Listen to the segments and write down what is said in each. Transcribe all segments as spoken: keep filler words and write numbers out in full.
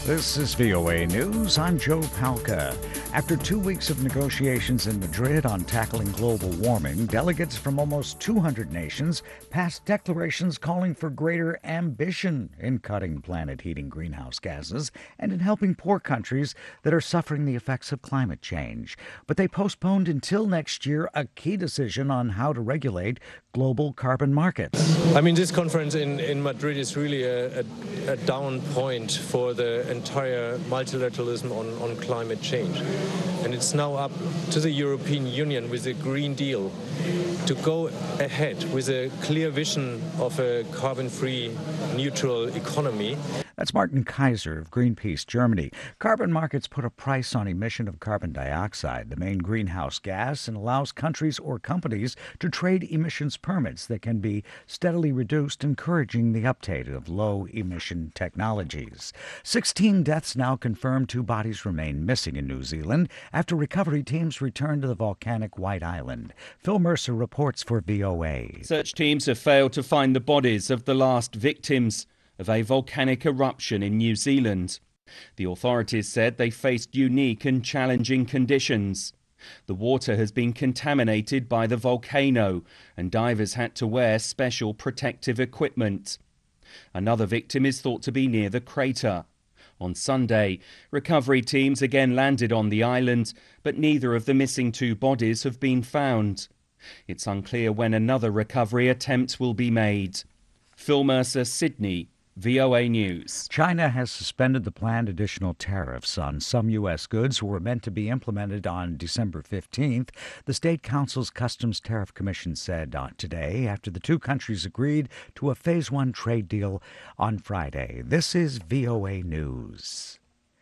This is V O A News. I'm Joe Palca. After two weeks of negotiations in Madrid on tackling global warming, delegates from almost two hundred nations passed declarations calling for greater ambition in cutting planet heating greenhouse gases and in helping poor countries that are suffering the effects of climate change. But they postponed until next year a key decision on how to regulate global carbon markets. I mean, this conference in, in Madrid is really a, a, a down point for the entire multilateralism on, on climate change. And it's now up to the European Union with a Green Deal to go ahead with a clear vision of a carbon-free, neutral economy. That's Martin Kaiser of Greenpeace Germany. Carbon markets put a price on emission of carbon dioxide, the main greenhouse gas, and allows countries or companies to trade emissions permits that can be steadily reduced, encouraging the uptake of low-emission technologies. Sixteen deaths now confirmed. Two bodies remain missing in New Zealand after recovery teams return to the volcanic White Island. Phil Mercer reports for V O A. Search teams have failed to find the bodies of the last victims of a volcanic eruption in New Zealand. The authorities said they faced unique and challenging conditions. The water has been contaminated by the volcano, and divers had to wear special protective equipment. Another victim is thought to be near the crater. On Sunday, recovery teams again landed on the island, but neither of the missing two bodies have been found. It's unclear when another recovery attempt will be made. Phil Mercer, Sydney, V O A News. China has suspended the planned additional tariffs on some U S goods who were meant to be implemented on December fifteenth. The State Council's Customs Tariff Commission said uh, today after the two countries agreed to a Phase one trade deal on Friday. This is V O A News.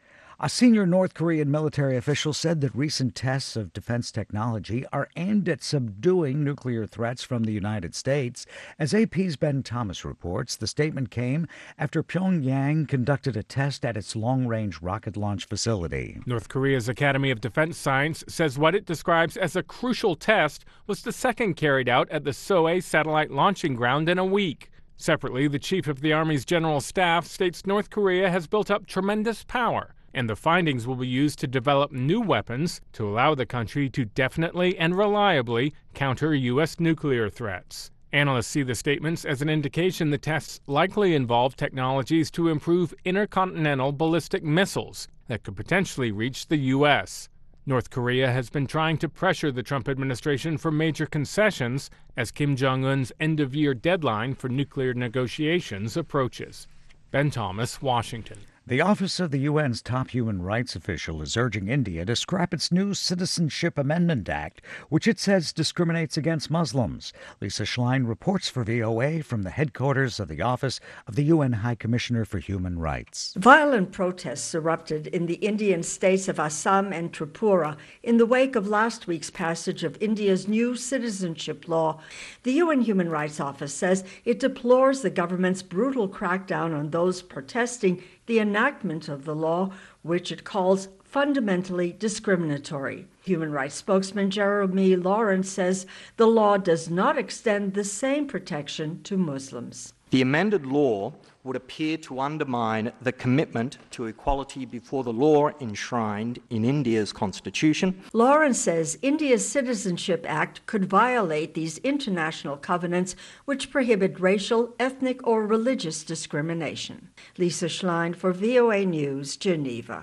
A senior North Korean military official said that recent tests of defense technology are aimed at subduing nuclear threats from the United States. As A P's Ben Thomas reports, the statement came after Pyongyang conducted a test at its long-range rocket launch facility. North Korea's Academy of Defense Science says what it describes as a crucial test was the second carried out at the Sohae satellite launching ground in a week. Separately, the chief of the Army's General Staff states North Korea has built up tremendous power, and the findings will be used to develop new weapons to allow the country to definitely and reliably counter U S nuclear threats. Analysts see the statements as an indication the tests likely involve technologies to improve intercontinental ballistic missiles that could potentially reach the U S. North Korea has been trying to pressure the Trump administration for major concessions as Kim Jong-un's end-of-year deadline for nuclear negotiations approaches. Ben Thomas, Washington. The Office of the U N's top human rights official is urging India to scrap its new Citizenship Amendment Act, which it says discriminates against Muslims. Lisa Schlein reports for V O A from the headquarters of the Office of the U N High Commissioner for Human Rights. Violent protests erupted in the Indian states of Assam and Tripura in the wake of last week's passage of India's new citizenship law. The U N Human Rights Office says it deplores the government's brutal crackdown on those protesting the enactment of the law, which it calls fundamentally discriminatory. Human rights spokesman Jeremy Lawrence says the law does not extend the same protection to Muslims. The amended law would appear to undermine the commitment to equality before the law enshrined in India's constitution. Lawrence says India's Citizenship Act could violate these international covenants which prohibit racial, ethnic, or religious discrimination. Lisa Schlein for V O A News, Geneva.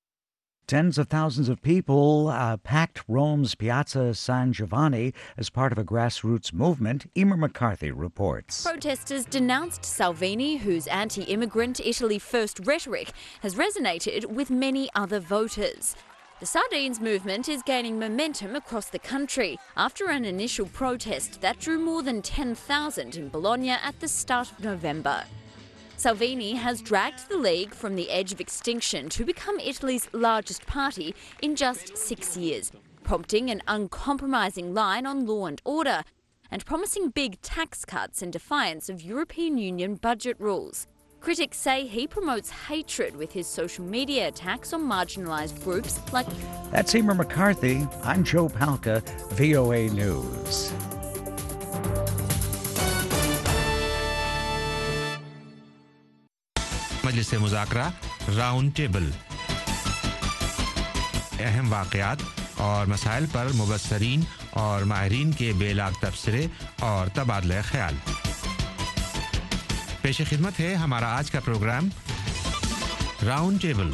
Tens of thousands of people uh, packed Rome's Piazza San Giovanni as part of a grassroots movement. Emer McCarthy reports. Protesters denounced Salvini, whose anti-immigrant Italy first rhetoric has resonated with many other voters. The Sardines movement is gaining momentum across the country after an initial protest that drew more than ten thousand in Bologna at the start of November. Salvini has dragged the League from the edge of extinction to become Italy's largest party in just six years, prompting an uncompromising line on law and order and promising big tax cuts in defiance of European Union budget rules. Critics say he promotes hatred with his social media attacks on marginalised groups like... That's Emer McCarthy. I'm Joe Palca, V O A News. मजलिस मुज़ाकरा round table, अहम वाक़यात और मसाइल पर मुबस्सरीन और माहिरीन के बेलाग तबसरे और तबादला ख्याल। पेश खिदमत है हमारा आज का प्रोग्राम राउंड टेबल।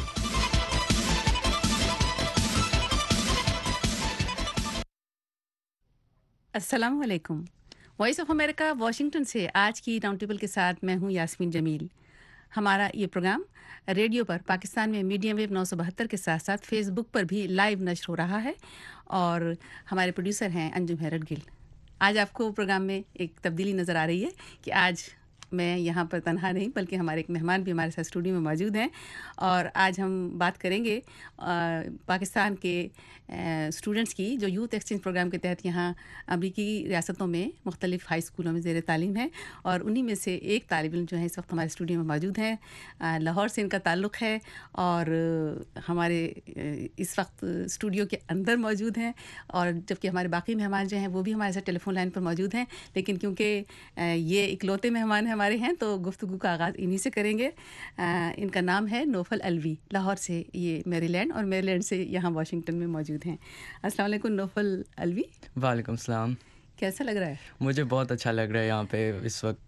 अस्सलाम वालेकुम। वॉइस ऑफ अमेरिका वाशिंगटन से आज की राउंड टेबल के साथ मैं हूं यास्मीन जमील। हमारा ये प्रोग्राम रेडियो पर पाकिस्तान में मीडियम वेव नौ सौ बहत्तर के साथ साथ फेसबुक पर भी लाइव नश्र हो रहा है और हमारे प्रोड्यूसर हैं अंजुम हैरत गिल। आज आपको प्रोग्राम में एक तब्दीली नज़र आ रही है कि आज मैं यहाँ पर तनहा नहीं बल्कि हमारे एक मेहमान भी हमारे साथ स्टूडियो में मौजूद हैं और आज हम बात करेंगे आ, पाकिस्तान के स्टूडेंट्स की जो यूथ एक्सचेंज प्रोग्राम के तहत यहाँ अमरीकी रियासतों में मुख्तलिफ़ हाई स्कूलों में ज़ेर तालीम है और उन्हीं में से एक तालिब इल्म जो है इस वक्त हमारे स्टूडियो में मौजूद हैं। लाहौर से इनका ताल्लुक़ है और हमारे इस वक्त स्टूडियो के अंदर मौजूद हैं और जबकि हमारे बाकी मेहमान जो हैं वो भी हमारे साथ टेलीफोन लाइन पर मौजूद हैं, लेकिन क्योंकि ये इकलौते मेहमान हैं हमारे हैं तो गुफ्तगू का आगाज़ इन्हीं से करेंगे। आ, इनका नाम है नौफल अलवी, लाहौर से ये मैरीलैंड और मैरीलैंड से यहाँ वाशिंगटन में मौजूद हैं। अस्सलाम वालेकुम नौफल अलवी। वालेकुम सलाम। कैसा लग रहा है? मुझे बहुत अच्छा लग रहा है यहाँ पे इस वक्त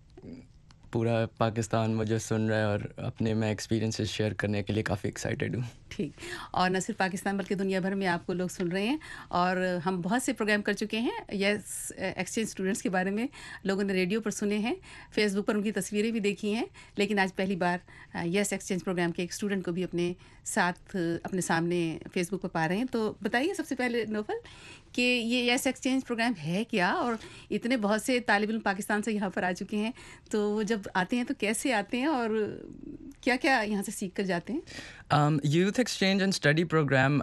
पूरा पाकिस्तान मुझे सुन रहा है और अपने मैं एक्सपीरियंसेस शेयर करने के लिए काफ़ी एक्साइटेड हूँ। ठीक, और न सिर्फ पाकिस्तान बल्कि दुनिया भर में आपको लोग सुन रहे हैं और हम बहुत से प्रोग्राम कर चुके हैं यस एक्सचेंज स्टूडेंट्स के बारे में, लोगों ने रेडियो पर सुने हैं, फेसबुक पर उनकी तस्वीरें भी देखी हैं, लेकिन आज पहली बार यस एक्सचेंज प्रोग्राम के एक स्टूडेंट को भी अपने साथ अपने सामने फेसबुक पर पा रहे हैं। तो बताइए सबसे पहले नौफल कि ये यस एक्सचेंज प्रोग्राम है क्या और इतने बहुत से तालिब इल्म पाकिस्तान से यहाँ पर आ चुके हैं तो वो जब आते हैं तो कैसे आते हैं और क्या क्या यहाँ से सीख कर जाते हैं? Youth exchange and study programme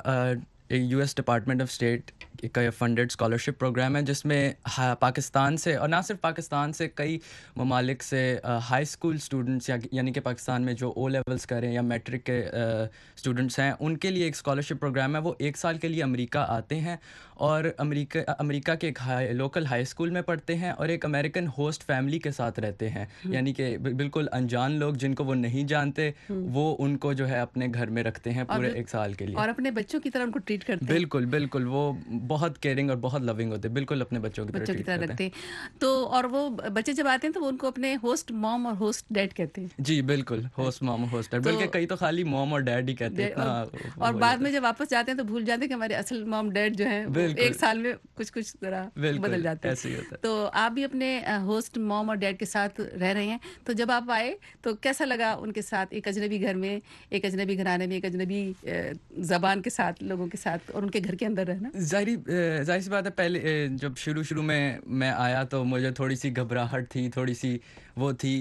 US Department of State का फंडेड स्कॉलरशिप प्रोग्राम है जिसमें पाकिस्तान से और ना सिर्फ पाकिस्तान से कई ममालिक से हाई स्कूल स्टूडेंट्स या यानी कि पाकिस्तान में जो ओ लेवल्स करें या मैट्रिक के स्टूडेंट्स हैं उनके लिए एक स्कॉलरशिप प्रोग्राम है। वो एक साल के लिए अमेरिका आते हैं और अमेरिका अमेरिका के एक हाई लोकल हाई स्कूल में पढ़ते हैं और एक अमेरिकन होस्ट फैमिली के साथ रहते हैं, यानी कि बिल्कुल अनजान लोग जिनको वो नहीं जानते वो उनको जो है अपने घर में रखते हैं पूरे एक साल के लिए और अपने बच्चों की तरह उनको ट्रीट करते हैं। बिल्कुल बिल्कुल, वो बहुत केयरिंग और बहुत लविंग होते हैं, बिल्कुल अपने बच्चों की बच्चों की तरह रखते हैं। तो और वो बच्चे जब आते हैं तो वो उनको अपने होस्ट मॉम और होस्ट डैड कहते हैं। जी बिल्कुल, होस्ट मॉम और होस्ट डैड, बल्कि कई तो खाली मॉम और डैड ही कहते हैं। और, और बाद में जब वापस जाते हैं तो भूल जाते हैं कि हमारे असल मॉम डैड जो है एक साल में कुछ कुछ तरह बदल जाते हैं। तो आप भी अपने होस्ट मॉम और डैड के साथ रह रहे हैं, तो जब आप आए तो कैसा लगा उनके साथ एक अजनबी घर में, एक अजनबी घराने में, एक अजनबी ज़बान के साथ लोगों के साथ और उनके घर के अंदर रहना? जाहिर जाहिर सी बात है, पहले जब शुरू शुरू में मैं आया तो मुझे थोड़ी सी घबराहट थी, थोड़ी सी वो थी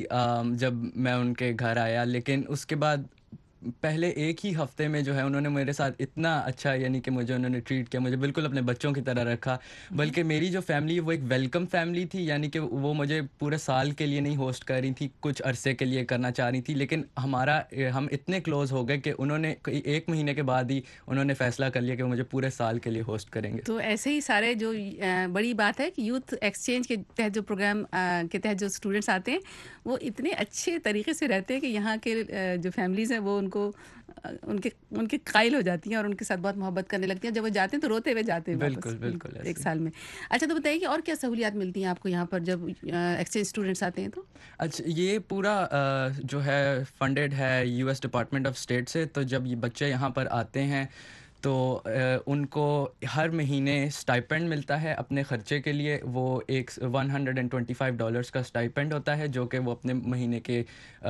जब मैं उनके घर आया, लेकिन उसके बाद पहले एक ही हफ्ते में जो है उन्होंने मेरे साथ इतना अच्छा यानी कि मुझे उन्होंने ट्रीट किया, मुझे बिल्कुल अपने बच्चों की तरह रखा। बल्कि मेरी जो फैमिली वो एक वेलकम फैमिली थी, यानी कि वो मुझे पूरे साल के लिए नहीं होस्ट कर रही थी, कुछ अरसे के लिए करना चाह रही थी, लेकिन हमारा हम इतने क्लोज हो गए कि उन्होंने एक महीने के बाद ही उन्होंने फ़ैसला कर लिया कि वो मुझे पूरे साल के लिए होस्ट करेंगे। तो ऐसे ही सारे जो बड़ी बात है कि यूथ एक्सचेंज के तहत जो प्रोग्राम के तहत जो स्टूडेंट्स आते हैं वो इतने अच्छे तरीके से रहते हैं कि यहाँ के जो फैमिलीज़ हैं वो उनको उनके उनके कायल हो जाती हैं और उनके साथ बहुत मोहब्बत करने लगती हैं। जब वो जाते हैं तो रोते हुए जाते हैं बिल्कुल बिल्कुल एक साल में। अच्छा, तो बताइए कि और क्या सहूलियात मिलती हैं आपको यहाँ पर जब एक्सचेंज स्टूडेंट्स आते हैं? तो अच्छा, ये पूरा जो है फंडेड है यूएस डिपार्टमेंट ऑफ स्टेट से। तो जब ये बच्चे यहाँ पर आते हैं तो उनको हर महीने स्टाइपेंड मिलता है अपने ख़र्चे के लिए। वो एक one hundred and twenty five dollars का स्टाइपेंड होता है जो कि वो अपने महीने के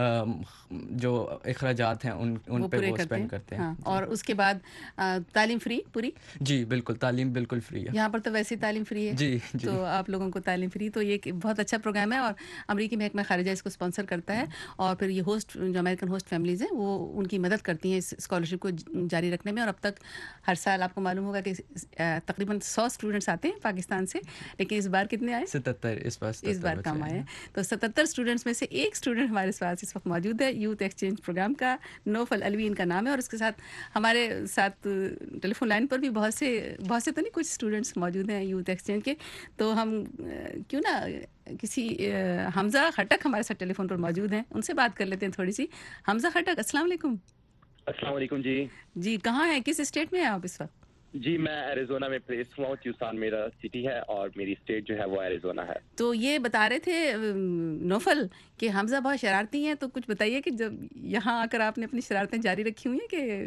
जो अखराजात हैं उन उन पे वो स्पेंड करते हैं। हाँ, और उसके बाद तालीम फ्री पूरी? जी बिल्कुल, तालीम बिल्कुल फ्री है। यहाँ पर तो वैसे ही तालीम फ्री है। जी जी, तो आप लोगों को तालीम फ्री, तो ये बहुत अच्छा प्रोग्राम है और अमरीकी महकमा खारिजा इसको स्पॉन्सर करता है और फिर ये होस्ट जो अमेरिकन होस्ट फैमिलीज़ हैं वो उनकी मदद करती हैं इस स्कॉलरशिप को जारी रखने में। और अब तक ہر سال آپ کو معلوم ہوگا کہ تقریباً سو اسٹوڈنٹس آتے ہیں پاکستان سے, لیکن اس بار کتنے آئے؟ ستتر اس بار اس بار کم آئے. تو ستتر اسٹوڈنٹس میں سے ایک اسٹوڈنٹ ہمارے پاس اس وقت موجود ہے, یوتھ ایکسچینج پروگرام کا, نوفل علوی ان کا نام ہے, اور اس کے ساتھ ہمارے ساتھ ٹیلی فون لائن پر بھی بہت سے بہت سے تو نہیں کچھ اسٹوڈنٹس موجود ہیں یوتھ ایکسچینج کے. تو ہم کیوں نہ کسی حمزہ خٹک ہمارے ساتھ ٹیلی فون پر موجود ہیں, ان سے بات کر لیتے ہیں تھوڑی سی. حمزہ خٹک, السلام علیکم. السلام علیکم جی. جی کہاں ہیں, کس اسٹیٹ میں ہیں آپ اس وقت؟ جی میں ایریزونا میں پلیس ہوا ہوں, ٹیوسان میرا سٹی ہے اور میری اسٹیٹ جو ہے وہ ایریزونا ہے. تو یہ بتا رہے تھے نوفل کہ حمزہ بہت شرارتی ہیں, تو کچھ بتائیے کہ جب یہاں آ کر آپ نے اپنی شرارتیں جاری رکھی ہوئی ہیں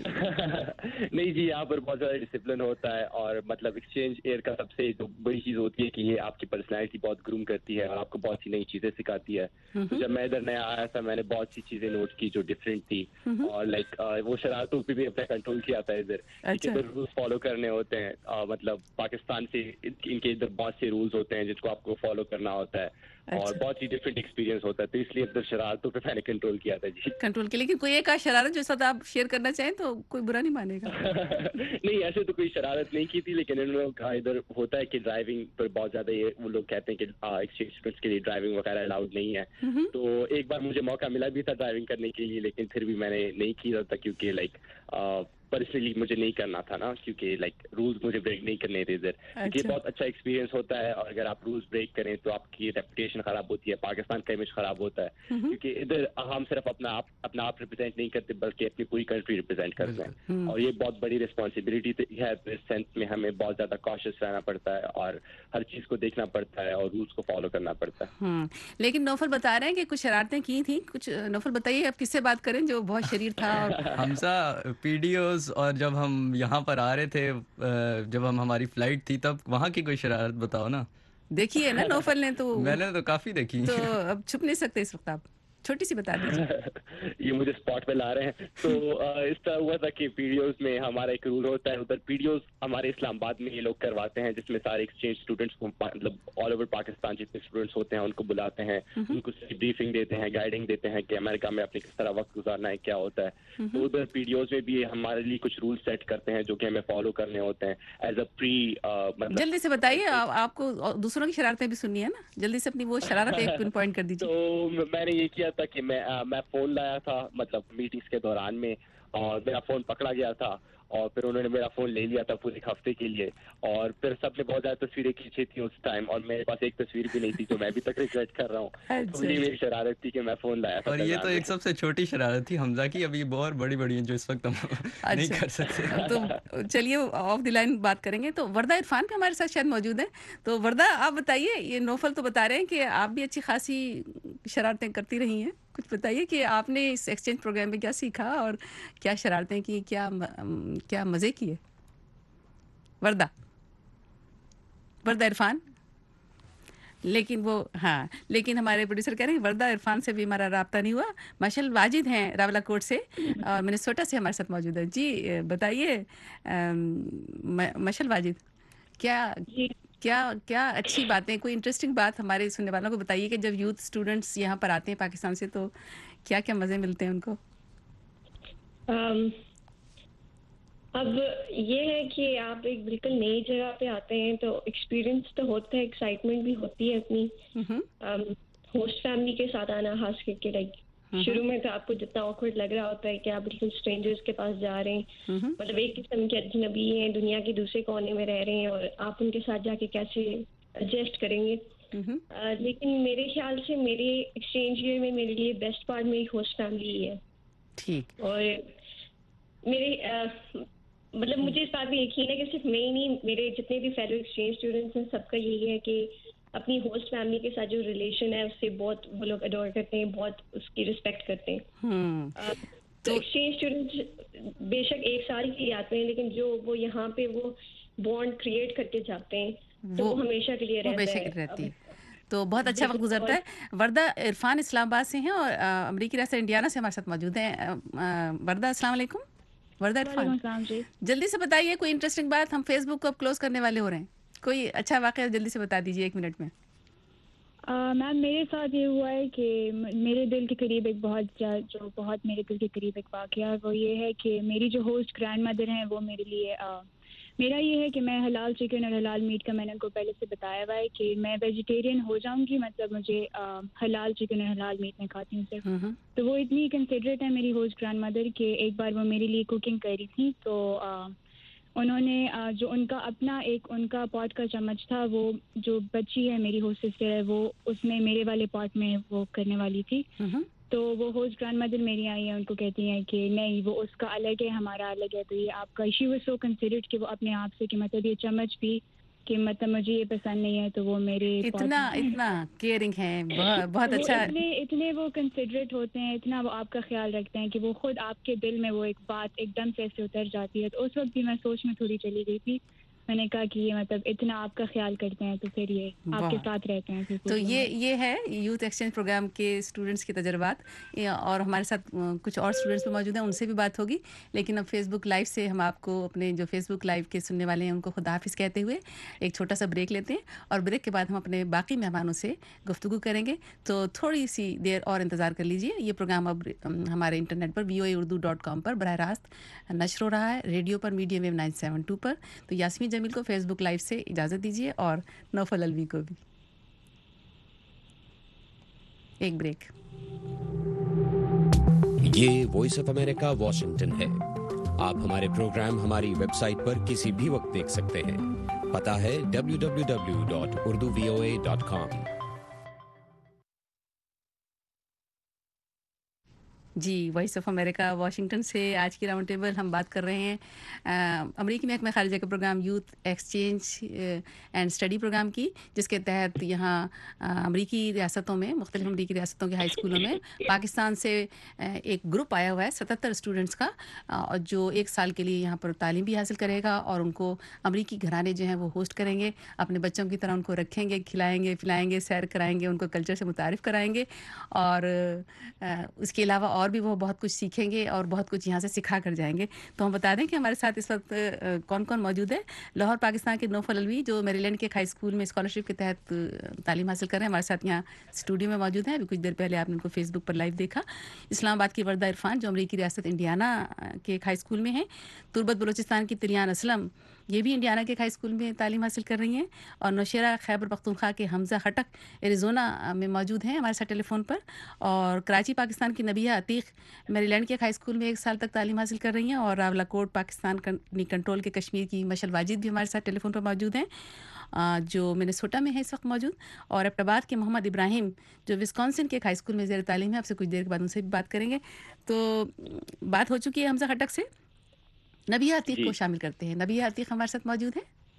کہ نہیں جی, یہاں پر بہت زیادہ ڈسپلن ہوتا ہے, اور مطلب ایکسچینج ایئر کا سب سے جو بڑی چیز ہوتی ہے کہ یہ آپ کی پرسنالٹی بہت گروم کرتی ہے اور آپ کو بہت سی نئی چیزیں سکھاتی ہے. تو جب میں ادھر نیا آیا تھا میں نے بہت سی چیزیں نوٹ کی جو ڈفرینٹ تھی, اور لائک وہ شرارتوں پہ بھی اپنا کنٹرول کیا تھا ادھر, ادھر رولس فالو کرنے ہوتے ہیں. مطلب پاکستان سے ان کے ادھر بہت سے رولز ہوتے ہیں جس کو آپ کو فالو کرنا ہوتا ہے, اور بہت ہی ڈفرینٹ ایکسپیرینس ہوتا ہے, تو اس لیے ادھر شرارتوں پہ میں نے کنٹرول کیا تھا. جی کنٹرول کیا, لیکن کوئی ایک شرارت جو ساتھ آپ شیئر کرنا چاہیں تو کوئی برا نہیں مانے گا. نہیں ایسے تو کوئی شرارت نہیں کی تھی, لیکن انہوں نے کہا ادھر ہوتا ہے کہ ڈرائیونگ پر بہت زیادہ یہ وہ لوگ کہتے ہیں کہ ایکسچینج اسٹوڈنٹس کے لیے ڈرائیونگ وغیرہ الاؤڈ نہیں ہے. تو ایک بار مجھے موقع ملا بھی تھا ڈرائیونگ کرنے کے لیے, لیکن پھر بھی میں نے نہیں کیا تھا کیونکہ لائک پرسنلی مجھے نہیں کرنا تھا نا, کیونکہ لائک رولز مجھے بریک نہیں کرنے تھے ادھر. کیونکہ بہت اچھا ایکسپیرینس ہوتا ہے, اور اگر آپ رولز بریک کریں تو آپ کی ریپوٹیشن خراب ہوتی ہے, پاکستان کا امیج خراب ہوتا ہے, کیونکہ ادھر ہم صرف اپنا آپ اپنا آپ ریپرزینٹ نہیں کرتے بلکہ اپنی پوری کنٹری ریپرزینٹ کرتے ہیں, اور یہ بہت بڑی رسپانسبلٹی ہے. تو اس سینس میں ہمیں بہت زیادہ کاشیس رہنا پڑتا ہے, اور ہر چیز کو دیکھنا پڑتا ہے, اور رولز کو فالو کرنا پڑتا ہے. لیکن نوفل بتا رہے ہیں کہ کچھ شرارتیں کی تھیں, کچھ نوفل بتائیے آپ کس سے بات کریں جو بہت شریر تھا. حمزہ پی ڈی اوز, اور جب ہم یہاں پر آ رہے تھے, جب ہم ہماری فلائٹ تھی تب وہاں کی کوئی شرارت بتاؤ نا. دیکھی ہے نا نوفل نے, تو میں نے تو کافی دیکھی, تو اب چھپ نہیں سکتے اس وقت آپ, چھوٹی سی بتا دیجیے. یہ مجھے اسپاٹ پہ لا رہے ہیں. تو اس طرح ہوا تھا کہ پیڈیوز میں ہمارا ایک رول ہوتا ہے, ادھر پیڈیوز ہمارے اسلام آباد میں یہ لوگ کرواتے ہیں, جس میں سارے ایکسچینج اسٹوڈنٹس کو مطلب آل اوور پاکستان جتنے اسٹوڈنٹس ہوتے ہیں ان کو بلاتے ہیں, ان کو بریفنگ دیتے ہیں, گائیڈنگ دیتے ہیں کہ امریکہ میں اپنے کس طرح وقت گزارنا ہے, کیا ہوتا ہے. تو ادھر پیڈیوز میں بھی ہمارے لیے کچھ رول سیٹ کرتے ہیں جو کہ ہمیں فالو کرنے ہوتے ہیں ایز اے پری. جلدی سے بتائیے, آپ کو دوسروں کی شرارتیں بھی سننی ہے نا, جلدی سے اپنی وہ شرارت ایک پن پوائنٹ کر دیجیے. تو میں نے یہ کیا تھا کہ میں میں فون لایا تھا مطلب میٹنگس کے دوران میں, اور میرا فون پکڑا گیا تھا, اور پھر انہوں نے میرا فون لے لیا تھا پورے ہفتے کے لیے, اور پھر سب نے بہت زیادہ تصویریں کھینچی تھیں اس ٹائم, اور میرے پاس ایک تصویر بھی نہیں تھی, جو میں ابھی تک ریگریٹ کر رہا ہوں. تو یہ میری شرارت تھی کہ میں فون لایا تھا. اور یہ تو ایک سب سے چھوٹی شرارت تھی حمزہ کی, ابھی بہت بڑی بڑی ہیں جو اس وقت ہم نہیں کر سکتے. تو چلیے آف دی لائن بات کریں گے. تو وردہ عرفان بھی ہمارے ساتھ شاید موجود ہیں. تو وردہ آپ بتائیے, یہ نوفل تو بتا رہے ہیں کہ آپ بھی اچھی خاصی شرارتیں کرتی رہی ہیں, کچھ بتائیے کہ آپ نے اس ایکسچینج پروگرام میں کیا سیکھا اور کیا شرارتیں کی, کیا کیا مزے کیے. وردہ وردہ عرفان, لیکن وہ ہاں لیکن ہمارے پروڈیوسر کہہ رہے ہیں وردہ عرفان سے بھی ہمارا رابطہ نہیں ہوا. مشل واجد ہیں راولا کوٹ سے, اور منیسوٹا سے ہمارے ساتھ موجود ہے. جی بتائیے مشل واجد, کیا کیا کیا اچھی باتیں, کوئی انٹرسٹنگ بات ہمارے سننے والوں کو بتائیے کہ جب یوتھ اسٹوڈنٹس یہاں پر آتے ہیں پاکستان سے تو کیا کیا مزے ملتے ہیں ان کو. um, اب یہ ہے کہ آپ ایک بالکل نئی جگہ پہ آتے ہیں تو ایکسپیرئنس تو ہوتا ہے, ایکسائٹمنٹ بھی ہوتی ہے اپنی. ہوسٹ فیملی کے ساتھ آنا خاص کر کے لائک شروع میں تو آپ کو جتنا آکورڈ لگ رہا ہوتا ہے کہ آپ بالکل اسٹرینجرز کے پاس جا رہے ہیں, مطلب ایک قسم کے اجنبی ہیں, دنیا کے دوسرے کونے میں رہ رہے ہیں, اور آپ ان کے ساتھ جا کے کیسے ایڈجسٹ کریں گے. لیکن میرے خیال سے میرے ایکسچینج ایئر میں میرے لیے بیسٹ پارٹ میری ہوسٹ فیملی ہی ہے. ٹھیک. اور میرے مطلب مجھے اس بات پہ یقین ہے کہ صرف میں ہی نہیں, میرے جتنے بھی فیلو ایکسچینج اسٹوڈنٹس ہیں سب کا یہی ہے کہ اپنی ہوسٹ فیملی کے ساتھ جو ریلیشن ہے اس سے بہت وہ لوگ اڈور کرتے ہیں, بہت اس کی رسپیکٹ کرتے ہیں. تو ایکسچینج اسٹوڈنٹس بے شک ایک سال کے لیے آتے ہیں, لیکن جو وہ یہاں پہ وہ بانڈ کریٹ کر کے جاتے ہیں تو وہ ہمیشہ کے لیے رہتا ہے. تو بہت اچھا وقت گزرتا ہے. وردہ عرفان اسلام آباد سے ہیں اور امریکی ریاست انڈیانا سے ہمارے ساتھ موجود ہیں. وردہ السلام علیکم. وردہ عرفان جلدی سے بتائیے کوئی انٹرسٹنگ بات, ہم فیس بک کو اب کلوز کرنے والے ہو رہے ہیں, کوئی اچھا واقعہ جلدی سے بتا دیجیے ایک منٹ میں. میم میرے ساتھ یہ ہوا ہے کہ میرے دل کے قریب ایک بہت جو بہت میرے دل کے قریب ایک واقعہ ہے وہ یہ ہے کہ میری جو ہوسٹ گرینڈ مدر ہیں وہ میرے لیے میرا یہ ہے کہ میں حلال چکن اور حلال میٹ کا میں نے ان کو پہلے سے بتایا ہوا ہے کہ میں ویجیٹیرین ہو جاؤں گی مطلب مجھے حلال چکن اور حلال میٹ میں کھاتی ہوں صرف. تو وہ اتنی کنسیڈریٹ ہے میری ہوسٹ گرینڈ مدر کہ ایک بار وہ میرے لیے کوکنگ کر رہی تھی تو انہوں نے جو ان کا اپنا ایک ان کا پاٹ کا چمچ تھا وہ جو بچی ہے میری ہوسٹ سسٹر ہے وہ اس میں میرے والے پاٹ میں وہ کرنے والی تھی. تو وہ ہوسٹ گرینڈ مدر میری آئی ہیں ان کو کہتی ہیں کہ نہیں وہ اس کا الگ ہے ہمارا الگ ہے تو یہ آپ کا شی واز سو کنسیڈرڈ کہ وہ اپنے آپ سے کہ مطلب یہ چمچ بھی کہ مطلب مجھے یہ پسند نہیں ہے تو وہ میرے اتنا اتنا کیئرنگ ہے بہت اچھا اتنے اتنے وہ کنسیڈریٹ ہوتے ہیں اتنا وہ آپ کا خیال رکھتے ہیں کہ وہ خود آپ کے دل میں وہ ایک بات ایک دم سے ایسے اتر جاتی ہے. تو اس وقت بھی میں سوچ میں تھوڑی چلی گئی تھی. میں نے کہا کہ یہ مطلب اتنا آپ کا خیال کرتے ہیں تو پھر یہ آپ کے ساتھ رہتے ہیں. تو یہ یہ ہے یوتھ ایکسچینج پروگرام کے اسٹوڈنٹس کے تجربات اور ہمارے ساتھ کچھ اور اسٹوڈنٹس بھی موجود ہیں ان سے بھی بات ہوگی. لیکن اب فیس بک لائیو سے ہم آپ کو اپنے جو فیس بک لائیو کے سننے والے ہیں ان کو خدا حافظ کہتے ہوئے ایک چھوٹا سا بریک لیتے ہیں اور بریک کے بعد ہم اپنے باقی مہمانوں سے گفتگو کریں گے. تو تھوڑی سی دیر اور انتظار کر لیجیے. یہ پروگرام اب ہمارے انٹرنیٹ پر V O A Urdu dot com پر براہ راست نشر ہو رہا ہے, ریڈیو پر medium wave nine seven two پر. تو یاسمین جمیل کو فیس بک لائیو سے اجازت دیجیے اور نوفل الوی کو بھی ایک بریک. یہ وائس آف امریکہ واشنگٹن ہے. آپ ہمارے پروگرام ہماری ویب سائٹ پر کسی بھی وقت دیکھ سکتے ہیں. پتہ ہے W W W dot Urdu V O A dot com. جی وائس آف امریکہ واشنگٹن سے آج کی راؤنڈ ٹیبل ہم بات کر رہے ہیں امریکی محکمہ خارجہ کے programme youth exchange and study programme کی, جس کے تحت یہاں امریکی ریاستوں میں مختلف امریکی ریاستوں کے ہائی اسکولوں میں پاکستان سے ایک گروپ آیا ہوا ہے ستتر اسٹوڈنٹس کا, جو ایک سال کے لیے یہاں پر تعلیم بھی حاصل کرے گا اور ان کو امریکی گھرانے جو ہیں وہ ہوسٹ کریں گے, اپنے بچوں کی طرح ان کو رکھیں گے, کھلائیں گے, پلائیں گے, سیر کرائیں گے, ان کو کلچر سے متعارف کرائیں گے اور اس کے علاوہ اور بھی وہ بہت کچھ سیکھیں گے اور بہت کچھ یہاں سے سکھا کر جائیں گے. تو ہم بتا دیں کہ ہمارے ساتھ اس وقت کون کون موجود ہے. لاہور پاکستان کے نوفل الوی جو میری لینڈ کے ہائی اسکول میں اسکالرشپ کے تحت تعلیم حاصل کر رہے ہیں, ہمارے ساتھ یہاں اسٹوڈیو میں موجود ہیں. ابھی کچھ دیر پہلے آپ نے ان کو فیس بک پر لائیو دیکھا. اسلام آباد کی وردہ عرفان جو امریکی ریاست انڈیانا کے ہائی اسکول میں ہیں. تربت بلوچستان کی تریان اسلم یہ بھی انڈیانا کے ہائی اسکول میں تعلیم حاصل کر رہی ہیں. اور نوشیرہ خیبر پختونخوا کے حمزہ خٹک ایریزونا میں موجود ہیں ہمارے ساتھ ٹیلی فون پر. اور کراچی پاکستان کی نبیہ عتیق میری لینڈ کے ہائی اسکول میں ایک سال تک تعلیم حاصل کر رہی ہیں. اور راولا کوٹ پاکستان کنٹرول کے کشمیر کی مشل واجد بھی ہمارے ساتھ ٹیلی فون پر موجود ہیں جو منیسوٹا میں ہے اس وقت موجود. اور ایبٹ آباد کے محمد ابراہیم جو وسکانسن کے ہائی اسکول میں زیر تعلیم ہے, آپ سے کچھ دیر کے بعد ان سے بھی بات کریں گے. تو بات ہو چکی ہے حمزہ خٹک سے. نبیہ عتیق کو شامل کرتے ہیں. نبیہ عتیق ہمارے ساتھ موجود ہے.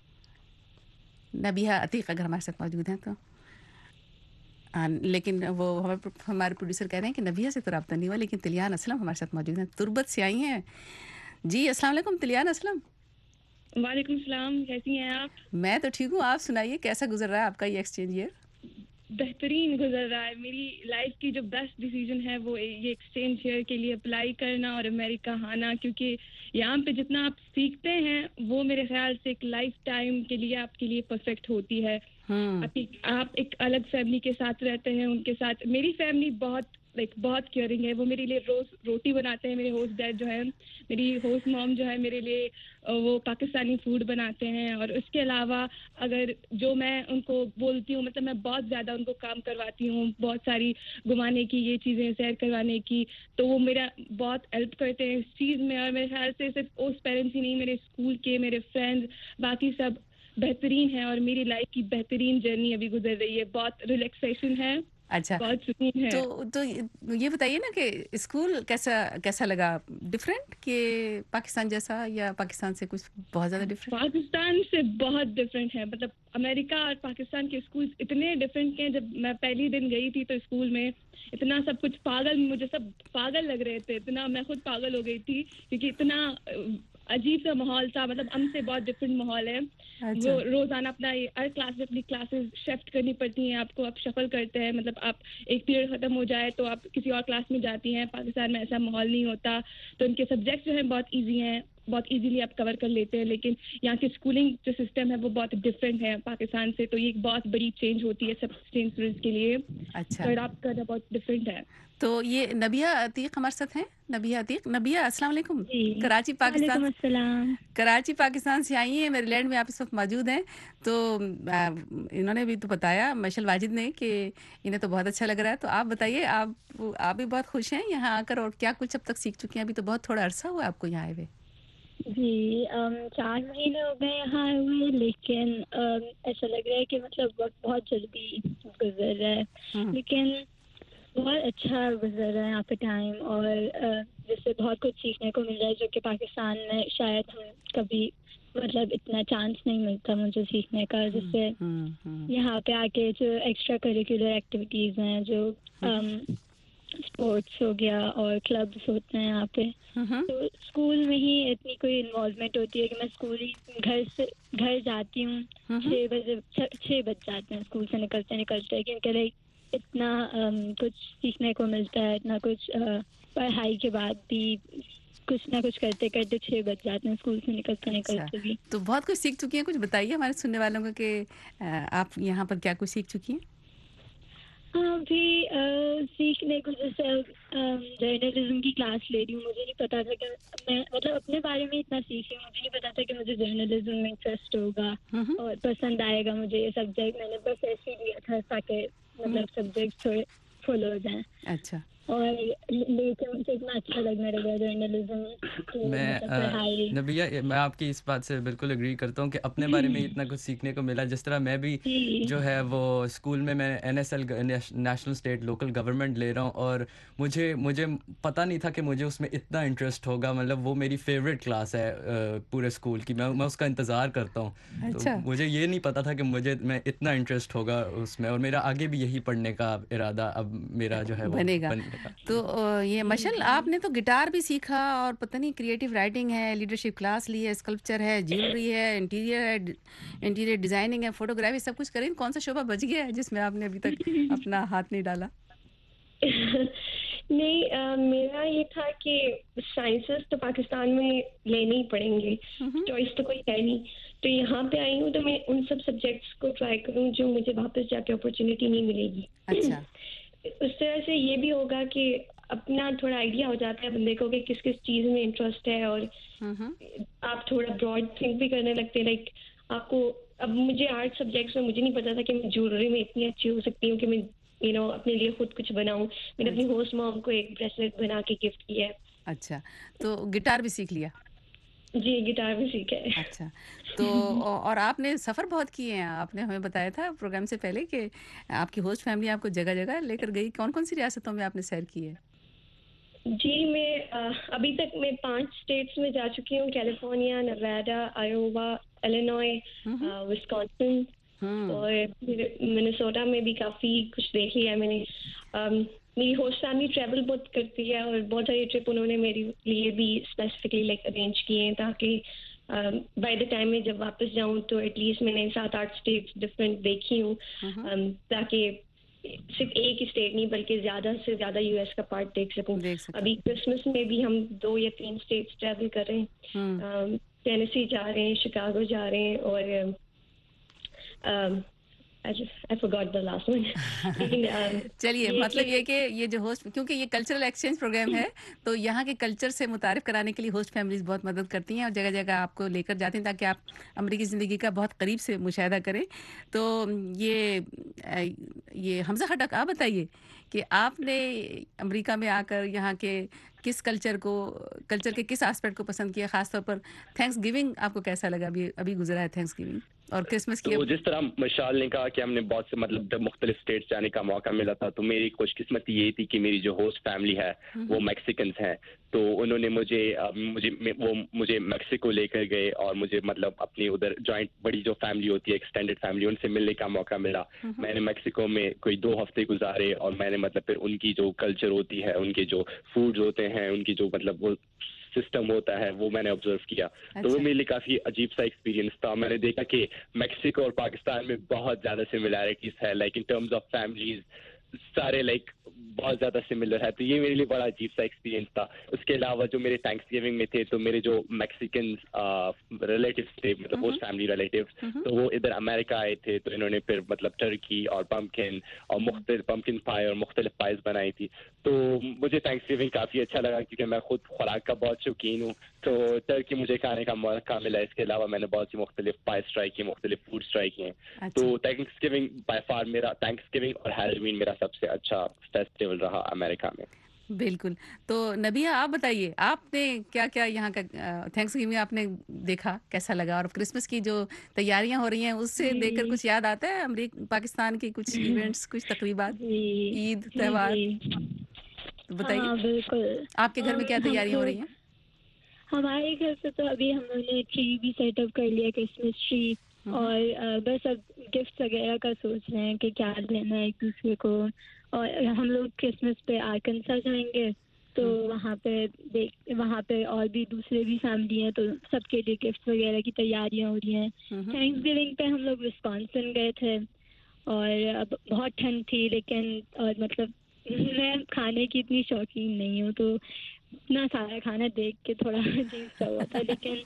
نبیہ عتیق اگر ہمارے ساتھ موجود ہیں تو آ, لیکن وہ ہمارے پروڈیوسر کہہ رہے ہیں کہ نبیہ سے تو رابطہ نہیں ہوا, لیکن تلیان اسلم ہمارے ساتھ موجود ہیں. تربت سے آئی ہیں. جی السلام علیکم تلیان اسلم. وعلیکم السلام, کیسی ہیں آپ؟ میں تو ٹھیک ہوں, آپ سنائیے کیسا گزر رہا ہے آپ کا یہ ایکسچینج ایئر؟ بہترین گزر رہا ہے. میری لائف کی جو بیسٹ ڈیسیجن ہے وہ یہ ایکسچینج ایئر کے لیے اپلائی کرنا اور امریکہ آنا, کیونکہ یہاں پہ جتنا آپ سیکھتے ہیں وہ میرے خیال سے ایک لائف ٹائم کے لیے آپ کے لیے پرفیکٹ ہوتی ہے. آپ ایک الگ فیملی کے ساتھ رہتے ہیں, ان کے ساتھ میری فیملی بہت لائک بہت کیئرنگ ہے. وہ میرے لیے روز روٹی بناتے ہیں. میرے ہوسٹ ڈیڈ جو ہے, میری ہوسٹ موم جو ہے میرے لیے وہ پاکستانی فوڈ بناتے ہیں. اور اس کے علاوہ اگر جو میں ان کو بولتی ہوں, مطلب میں بہت زیادہ ان کو کام کرواتی ہوں, بہت ساری گھمانے کی یہ چیزیں سیر کروانے کی, تو وہ میرا بہت ہیلپ کرتے ہیں اس چیز میں. اور میرے خیال سے صرف اس پیرنٹس ہی نہیں, میرے اسکول کے, میرے فرینڈز, باقی سب بہترین ہے. اور میری لائف کی بہترین جرنی ابھی گزر رہی ہے. بہت ریلیکسیشن ہے. اچھا, تو تو یہ بتائیے نا کہ اسکول کیسا کیسا لگا؟ ڈفرینٹ کہ پاکستان جیسا یا پاکستان سے کچھ بہت زیادہ ڈفرینٹ؟ پاکستان سے بہت ڈفرینٹ ہے. مطلب امریکہ اور پاکستان کے اسکول اتنے ڈفرینٹ ہیں. جب میں پہلی دن گئی تھی تو اسکول میں اتنا سب کچھ پاگل, مجھے سب پاگل لگ رہے تھے. اتنا میں خود پاگل ہو گئی تھی کیونکہ اتنا عجیب سا ماحول تھا. مطلب ہم سے بہت ڈفرینٹ ماحول ہے. وہ روزانہ اپنا ہر کلاس میں اپنی کلاسز شفٹ کرنی پڑتی ہیں آپ کو. آپ شفل کرتے ہیں, مطلب آپ ایک پیریڈ ختم ہو جائے تو آپ کسی اور کلاس میں جاتی ہیں. پاکستان میں ایسا ماحول نہیں ہوتا. تو ان کے سبجیکٹس جو ہیں بہت ایزی ہیں. بہت ایزیلی آپ کور کر لیتے ہیں, لیکن یہاں کی اسکولنگ جو سسٹم ہے وہ بہت ڈفرینٹ ہے پاکستان سے, تو یہ ایک بہت بڑی چینج ہوتی ہے سب اسٹوڈنٹس کے لیے. اچھا, اڈاپٹ کرنا بہت ڈفرینٹ ہے. تو یہ نبیہ عتیق ہمارے ساتھ ہیں. نبیہ عتیق, نبیہ السلام علیکم. جی. کراچی پاکستان. وعلیکم السلام. کراچی پاکستان سے آئی ہیں, میری لینڈ میں آپ اس وقت موجود ہیں. تو انہوں نے بھی تو بتایا مشل واجد نے کہ انہیں تو بہت اچھا لگ رہا ہے. تو آپ بتائیے, آپ آپ بھی بہت خوش ہیں یہاں آ کر, اور کیا کچھ اب تک سیکھ چکی ہیں؟ ابھی تو بہت تھوڑا عرصہ ہوا آپ کو یہاں آئے ہوئے. جی چار مہینے ہو گئے یہاں آئے ہوئے, لیکن ایسا لگ رہا ہے کہ مطلب وقت بہت جلدی گزر رہا ہے, لیکن بہت اچھا گزر رہا ہے یہاں پہ ٹائم, اور جس سے بہت کچھ سیکھنے کو مل رہا ہے جو کہ پاکستان میں شاید ہم کبھی مطلب اتنا چانس نہیں ملتا مجھے سیکھنے کا. جس سے یہاں پہ آ کے جو ایکسٹرا کریکولر ایکٹیویٹیز ہیں, جو اسپورٹس ہو گیا اور کلبس ہوتے ہیں یہاں پہ, تو اسکول میں ہی اتنی کوئی انوالومنٹ ہوتی ہے کہ میں اسکول ہی گھر سے گھر جاتی ہوں چھ بجے چھ بج جاتے ہیں اسکول سے نکلتے نکلتے کیونکہ لائک اتنا کچھ سیکھنے کو ملتا ہے, اتنا کچھ پڑھائی کے بعد بھی کچھ نہ کچھ کرتے کرتے چھ بج جاتے ہیں اسکول سے نکلتے نکلتے بھی. تو بہت کچھ سیکھ چکی ہیں. کچھ بتائیے ہمارے سننے والوں کو کہ آپ یہاں پر کیا کچھ سیکھ چکی ہیں. ہاں بھی سیکھنے کو, جیسے جرنلزم کی کلاس لے رہی ہوں. مجھے نہیں پتا تھا کہ میں مطلب اپنے بارے میں اتنا سیکھی ہوں, مجھے نہیں پتا تھا کہ مجھے جرنلزم میں انٹرسٹ ہوگا اور پسند آئے گا مجھے یہ سبجیکٹ. میں نے بس ایسے ہی لیا تھا تاکہ مطلب سبجیکٹ تھوڑے فل ہو جائیں. اچھا, اور لیکن مجھے اتنا اچھا لگنے لگا جرنلزم. میں نبیہ میں آپ کی اس بات سے بالکل اگری کرتا ہوں کہ اپنے بارے میں اتنا کچھ سیکھنے کو ملا. جس طرح میں بھی جو ہے وہ اسکول میں میں N S L national state local government لے رہا ہوں, اور مجھے مجھے پتہ نہیں تھا کہ مجھے اس میں اتنا انٹرسٹ ہوگا. مطلب وہ میری فیوریٹ کلاس ہے پورے اسکول کی, میں میں اس کا انتظار کرتا ہوں. تو مجھے یہ نہیں پتا تھا کہ مجھے میں اتنا انٹرسٹ ہوگا اس میں, اور میرا آگے بھی یہی پڑھنے کا ارادہ اب میرا جو ہے وہ بنے گا. تو یہ مشل آپ نے تو گٹار بھی سیکھا, اور پتہ نہیں کریٹو رائٹنگ ہے, لیڈرشپ کلاس لی ہے, اسکلپچر ہے, جیولری ہے, انٹیریئر ہے, انٹیریئر ڈیزائننگ ہے, فوٹوگرافی, سب کچھ کریں. کون سا شعبہ بچ گیا ہے جس میں آپ نے ابھی تک اپنا ہاتھ نہیں ڈالا؟ نہیں, میرا یہ تھا کہ سائنسز تو پاکستان میں لینے ہی پڑیں گے, چوائس تو کوئی ہے نہیں. تو یہاں پہ آئی ہوں تو میں ان سب سبجیکٹس کو ٹرائی کروں جو مجھے واپس جا کے اپرچونیٹی نہیں ملے گی. اچھا, اس طرح سے یہ بھی ہوگا کہ اپنا تھوڑا آئیڈیا ہو جاتا ہے بندے کو کہ کس کس چیز میں انٹرسٹ ہے, اور آپ تھوڑا براڈ تھنک بھی کرنے لگتے ہیں. لائک آپ کو اب مجھے آرٹ سبجیکٹس میں مجھے نہیں پتا تھا کہ میں جیولری میں اتنی اچھی ہو سکتی ہوں کہ میں یو نو اپنے لیے خود کچھ بناؤں. میں نے اپنی ہوسٹ مام کو ایک بریسلیٹ بنا کے گفٹ کیا ہے. اچھا, تو گٹار بھی سیکھ لیا؟ جی, گٹار بھی سیکھا ہے. اچھا, تو اور آپ نے سفر بہت کیے ہیں. آپ نے ہمیں بتایا تھا پروگرام سے پہلے کہ آپ کی ہوسٹ فیملی آپ کو جگہ جگہ لے کر گئی. کون کون سی ریاستوں میں آپ نے سیر کی ہے؟ جی, میں ابھی تک میں پانچ اسٹیٹس میں جا چکی ہوں. California, Nevada, Iowa, Illinois, Wisconsin, اور منیسوٹا میں بھی کافی کچھ دیکھ لیا ہے میں نے. میری ہوسٹ فیملی ٹریول بہت کرتی ہے, اور بہت ساری ٹرپ انہوں نے میرے لیے بھی اسپیسیفکلی لائک ارینج کیے ہیں تاکہ بائی دا ٹائم میں جب واپس جاؤں تو ایٹ لیسٹ میں نے سات آٹھ اسٹیٹس ڈفرینٹ دیکھی ہوں, تاکہ صرف ایک ہی اسٹیٹ نہیں بلکہ زیادہ سے زیادہ یو ایس کا پارٹ دیکھ سکوں. ابھی کرسمس میں بھی ہم دو یا تین اسٹیٹس ٹریول کر رہے ہیں. ٹینیسی جا رہے ہیں, شکاگو جا رہے ہیں, اور چلیے, مطلب یہ کہ یہ جو ہوسٹ, کیونکہ یہ کلچرل ایکسچینج پروگرام ہے تو یہاں کے کلچر سے متعارف کرانے کے لیے ہوسٹ فیملیز بہت مدد کرتی ہیں اور جگہ جگہ آپ کو لے کر جاتے ہیں تاکہ آپ امریکی زندگی کا بہت قریب سے مشاہدہ کریں. تو یہ یہ حمزہ خٹک, آپ بتائیے کہ آپ نے امریکہ میں آ کر یہاں کے کس کلچر کو کلچر کے کس آسپیکٹ کو پسند کیا, خاص طور پر تھینکس گیونگ آپ کو کیسا لگا؟ ابھی ابھی گزرا ہے تھینکس گیونگ اور کرسمس کی. تو جس طرح مشال نے کہا کہ ہم نے بہت سے مطلب مختلف اسٹیٹس جانے کا موقع ملا تھا, تو میری خوش قسمتی یہی تھی کہ میری جو ہوسٹ فیملی ہے وہ میکسیکنس ہیں. تو انہوں نے مجھے مجھے وہ مجھے میکسیکو لے کر گئے اور مجھے مطلب اپنی ادھر جوائنٹ بڑی جو فیملی ہوتی ہے, ایکسٹینڈیڈ فیملی, ان سے ملنے کا موقع ملا. میں نے میکسیکو میں کوئی دو ہفتے گزارے اور میں نے مطلب پھر ان کی جو کلچر ہوتی ہے, ان کے جو فوڈز ہوتے ہیں, ان کی جو مطلب وہ سسٹم ہوتا ہے وہ میں نے آبزرو کیا. تو وہ میرے لیے کافی عجیب سا ایکسپیرینس تھا. میں نے دیکھا کہ میکسیکو اور پاکستان میں بہت زیادہ سملیرٹیز ہے, like in terms of families, سارے لائک بہت زیادہ سملر ہے, تو یہ میرے لیے بڑا عجیب سا ایکسپیرینس تھا. اس کے علاوہ جو میرے تھینکس گیونگ میں تھے تو میرے جو میکسیکنز ریلیٹیوز تھے, مطلب ہوسٹ فیملی ریلیٹیوز, تو وہ ادھر امریکہ آئے تھے, تو انہوں نے پھر مطلب ٹرکی اور پمکن اور مختلف پمکن پائے اور مختلف پائز بنائی تھی. تو مجھے تھینکس گیونگ کافی اچھا لگا کیونکہ میں خود خوراک کا بہت شوقین ہوں, تو ٹرکی مجھے کھانے کا موقع ملا. اس کے علاوہ میں نے بہت سی مختلف پائز ٹرائی کی, مختلف فوڈس ٹرائی کیے ہیں. تو تھینکس گیونگ بائی فار میرا تھینکس گیونگ اور ہیلووین میرا سب سے اچھا فیسٹیول رہا امریکہ میں. بالکل. تو نبیہ آپ بتائیے, آپ نے کیا کیا یہاں کا تھینکس گیونگ آپ نے دیکھا, کیسا لگا؟ اور کرسمس کی جو تیاریاں ہو رہی ہیں اس سے دیکھ کر کچھ یاد آتا ہے امریکہ پاکستان کی کچھ ایونٹس, کچھ تقریبات, عید تہوار؟ تو بتائیے بالکل. آپ کے گھر میں کیا تیاریاں ہو رہی ہیں؟ ہمارے گھر سے تو ابھی ہم لوگوں نے ٹری بھی سیٹ اپ کر لیا, کرسمس ٹری, اور بس اب گفٹ وغیرہ کا سوچ رہے ہیں کہ کیا لینا ہے ایک دوسرے کو. اور ہم لوگ کرسمس پہ آرکنسا جائیں گے, تو وہاں پہ دیکھ وہاں پہ اور بھی دوسرے بھی فیملی ہیں, تو سب کے لیے گفٹ وغیرہ کی تیاریاں ہو رہی ہیں. تھینکس گیونگ پہ ہم لوگ وسکانسن گئے تھے, اور اب بہت ٹھنڈ تھی, لیکن اور مطلب میں کھانے کی اتنی شوقین نہیں ہوں, تو اتنا سارا کھانا دیکھ کے تھوڑا عجیب سا ہوا تھا. لیکن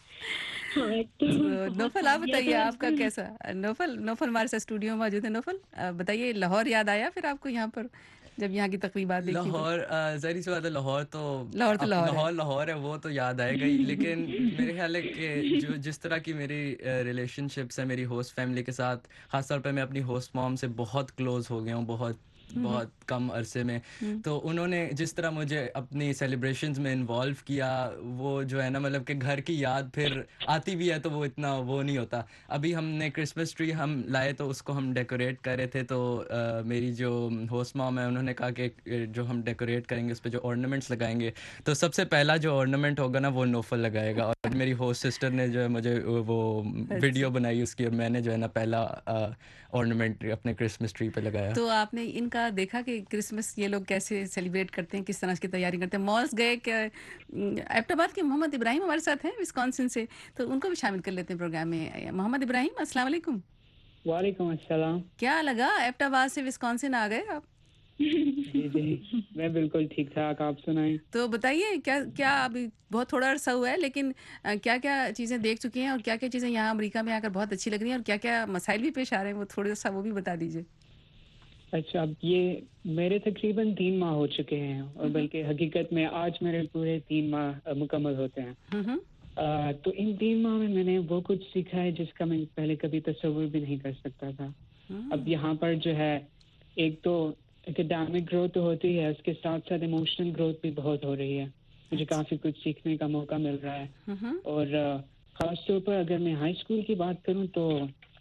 نوفل آپ بتائیے آپ کا کیسا؟ نوفل نوفل ہمارے ساتھ اسٹوڈیو میں موجود ہے. نوفل بتائیے, لاہور یاد آیا پھر آپ کو یہاں پر جب یہاں کی تقریبات دیکھی؟ لاہور ظاہر سی بات ہے, لاہور تو لاہور تو لاہور لاہور ہے, وہ تو یاد آئے گا ہی. لیکن میرے خیال ہے کہ جو جس طرح کی میری ریلیشن شپس ہے میری ہوسٹ فیملی کے ساتھ, خاص طور پہ میں اپنی ہوسٹ مام سے بہت کلوز ہو گیا ہوں بہت بہت کم عرصے میں. تو انہوں نے جس طرح مجھے اپنی سیلیبریشنز میں انوالو کیا, وہ جو ہے نا مطلب کہ گھر کی یاد پھر آتی بھی ہے تو وہ اتنا وہ نہیں ہوتا. ابھی ہم نے کرسمس ٹری ہم لائے تو اس کو ہم ڈیکوریٹ کر رہے تھے, تو میری جو ہوسٹ مام ہے انہوں نے کہا کہ جو ہم ڈیکوریٹ کریں گے اس پہ جو ornaments لگائیں گے, تو سب سے پہلا جو ornament ہوگا نا وہ نوفل لگائے گا. اور میری ہوسٹ سسٹر نے جو ہے مجھے وہ ویڈیو بنائی اس کی, اور میں نے جو ہے نا پہلا ornament اپنے کرسمس ٹری پہ لگایا. تو آپ نے ان کا دیکھا کہ کرسمس یہ لوگ کیسے سیلیبریٹ کرتے ہیں, کس طرح کی تیاری کرتے ہیں؟ مالز گئے کہ ایبٹ آباد کے محمد ابراہیم ہمارے ساتھ ہیں وسکانسن سے, تو ان کو بھی شامل کر لیتے ہیں پروگرام میں. محمد ابراہیم السلام علیکم. وعلیکم السلام. کیا لگا ایبٹ آباد سے وسکانسن آ گئے آپ؟ جی جی میں بالکل ٹھیک ٹھاک, آپ سنائیں. تو بتائیے کیا کیا ابھی بہت تھوڑا عرصہ ہوا ہے, لیکن کیا کیا چیزیں دیکھ چکی ہیں, اور کیا کیا چیزیں یہاں امریکہ میں آ کر بہت اچھی لگ رہی ہیں, اور کیا کیا مسائل بھی پیش آ رہے ہیں, وہ تھوڑا سا وہ بھی بتا دیجیے. اچھا, اب یہ میرے تقریباً تین ماہ ہو چکے ہیں, اور بلکہ حقیقت میں آج میرے پورے تین ماہ مکمل ہوتے ہیں. تو ان تین ماہ میں میں نے وہ کچھ سیکھا ہے جس کا میں پہلے کبھی تصور بھی نہیں کر سکتا تھا. اب یہاں پر جو ہے ایک تو اکیڈیمک گروتھ ہوتی ہے, اس کے ساتھ ساتھ ایموشنل گروتھ بھی بہت ہو رہی ہے. مجھے کافی کچھ سیکھنے کا موقع مل رہا ہے. اور خاص طور پر اگر میں ہائی اسکول کی بات کروں تو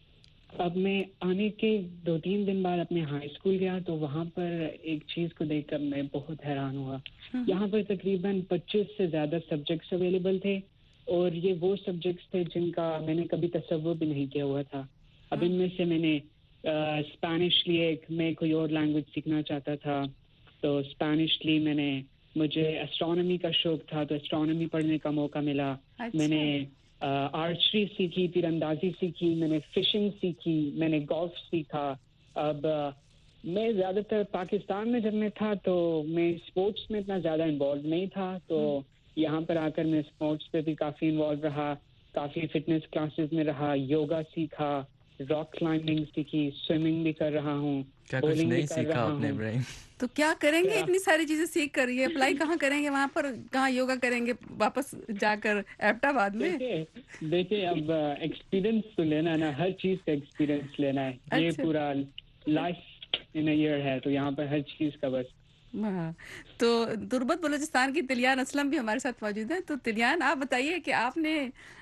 اب میں آنے کے دو تین دن بعد اپنے ہائی اسکول گیا, تو وہاں پر ایک چیز کو دیکھ کر میں بہت حیران ہوا. یہاں پر تقریباً پچیس سے زیادہ سبجیکٹس اویلیبل تھے, اور یہ وہ سبجیکٹس تھے جن کا میں نے کبھی تصور بھی نہیں کیا ہوا تھا. اب ان میں سے میں نے اسپینش لی, ایک میں کوئی اور لینگویج سیکھنا چاہتا تھا تو اسپینش لی. میں نے مجھے اسٹرانومی کا شوق تھا تو اسٹرانومی پڑھنے کا موقع ملا. میں نے آرچری سیکھی, تیر اندازی سیکھی, میں نے فشنگ سیکھی, میں نے گولف سیکھا. اب میں زیادہ تر پاکستان میں جب میں تھا تو میں اسپورٹس میں اتنا زیادہ انوالو نہیں تھا, تو یہاں پر آ کر میں اسپورٹس پہ بھی کافی انوالو رہا, کافی فٹنس کلاسز میں رہا, یوگا سیکھا, راک کلائمبنگ سیکھی, سوئمنگ بھی کر رہا ہوں. کیا کچھ نہیں سیکھا آپ نے ابراہیم؟ تو کیا کریں گے اتنی ساری چیزیں سیکھ کر, یہ اپلائی کہاں کریں گے وہاں پر, کہاں یوگا کریں گے واپس جا کر ایبٹ آباد میں؟ دیکھیں اب ایکسپیرینس تو لینا ہے نا, ہر چیز کا ایکسپیرینس لینا ہے. یہ پورا لائف ان اے ایئر ہے, تو یہاں پر ہر چیز کا بس. تو تربت بلوچستان کی تلیان اسلم بھی ہمارے ساتھ موجود ہیں. تو تلیان آپ بتائیے کہ آپ نے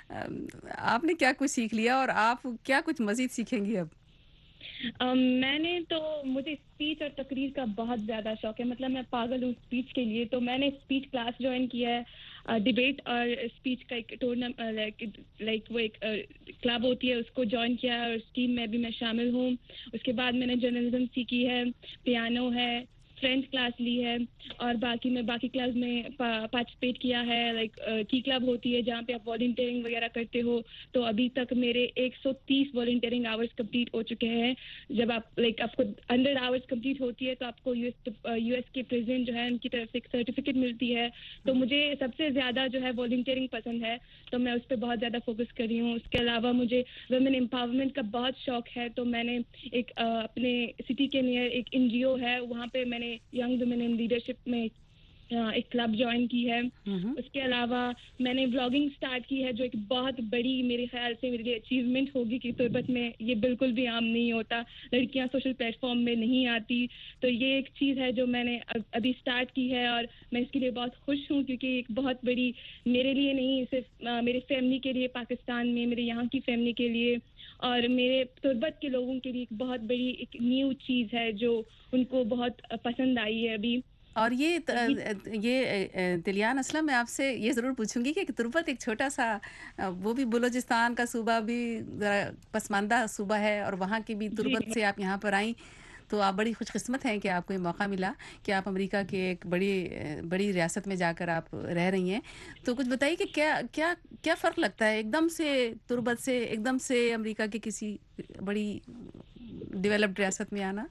آپ نے کیا کچھ سیکھ لیا, اور آپ کیا کچھ مزید سیکھیں گی اب؟ Um, میں نے تو مجھے اسپیچ اور تقریر کا بہت زیادہ شوق ہے, مطلب میں پاگل ہوں اسپیچ کے لیے. تو میں نے اسپیچ کلاس جوائن کیا ہے, ڈبیٹ اور اسپیچ کا ایک ٹورنامنٹ لائک وہ ایک کلب ہوتی ہے اس کو جوائن کیا ہے, اور اس ٹیم میں بھی میں شامل ہوں. اس کے بعد میں نے جرنلزم سیکھی ہے, پیانو ہے, फ्रेंच क्लास ली है और बाकी मैं बाकी क्लास में पार्टिसिपेट किया है, लाइक की क्लब होती है जहाँ पे आप वॉलंटियरिंग वगैरह करते हो। तो अभी तक मेरे एक सौ तीस वॉलंटियरिंग आवर्स कंप्लीट हो चुके हैं। जब आप लाइक आपको हंड्रेड आवर्स कंप्लीट होती है तो आपको यूएस यूएस के प्रेसिडेंट जो है उनकी तरफ से एक सर्टिफिकेट मिलती है। तो मुझे सबसे ज़्यादा जो है वॉलंटियरिंग पसंद है, तो मैं उस पर बहुत ज़्यादा फोकस कर रही हूँ। उसके अलावा मुझे वुमेन एम्पावरमेंट का बहुत शौक है, तो मैंने एक uh, अपने सिटी के नियर एक एनजीओ है, वहाँ पे मैंने यंग वुमेन इन लीडरशिप में एक क्लब ज्वाइन की है। उसके अलावा मैंने व्लॉगिंग स्टार्ट की है, जो एक बहुत बड़ी मेरे ख्याल से मेरे लिए अचीवमेंट होगी कि तुर्बत में ये बिल्कुल भी आम नहीं होता, लड़कियां सोशल प्लेटफॉर्म में नहीं आती। तो ये एक चीज़ है जो मैंने अभी स्टार्ट की है और मैं इसके लिए बहुत खुश हूँ, क्योंकि एक बहुत बड़ी मेरे लिए नहीं, सिर्फ मेरे फैमिली के लिए, पाकिस्तान में मेरे यहाँ की फैमिली के लिए और मेरे तुर्बत के लोगों के लिए एक बहुत बड़ी एक न्यू चीज़ है जो उनको बहुत पसंद आई है अभी। और ये त, ये तिलियान असलम, मैं आपसे ये ज़रूर पूछूंगी कि तुर्बत एक छोटा सा, वो भी बलूचिस्तान का सूबा भी ज़रा पसमानदा सूबा है और वहाँ की भी तुर्बत से आप यहाँ पर आई, तो आप बड़ी खुशकिस्मत हैं कि आपको ये मौका मिला कि आप अमेरिका के एक बड़ी बड़ी रियासत में जाकर आप रह रही हैं। तो कुछ बताइए कि क्या क्या क्या फ़र्क लगता है एकदम से तुर्बत से एकदम से अमेरिका की किसी बड़ी डेवलप्ड रियासत में आना?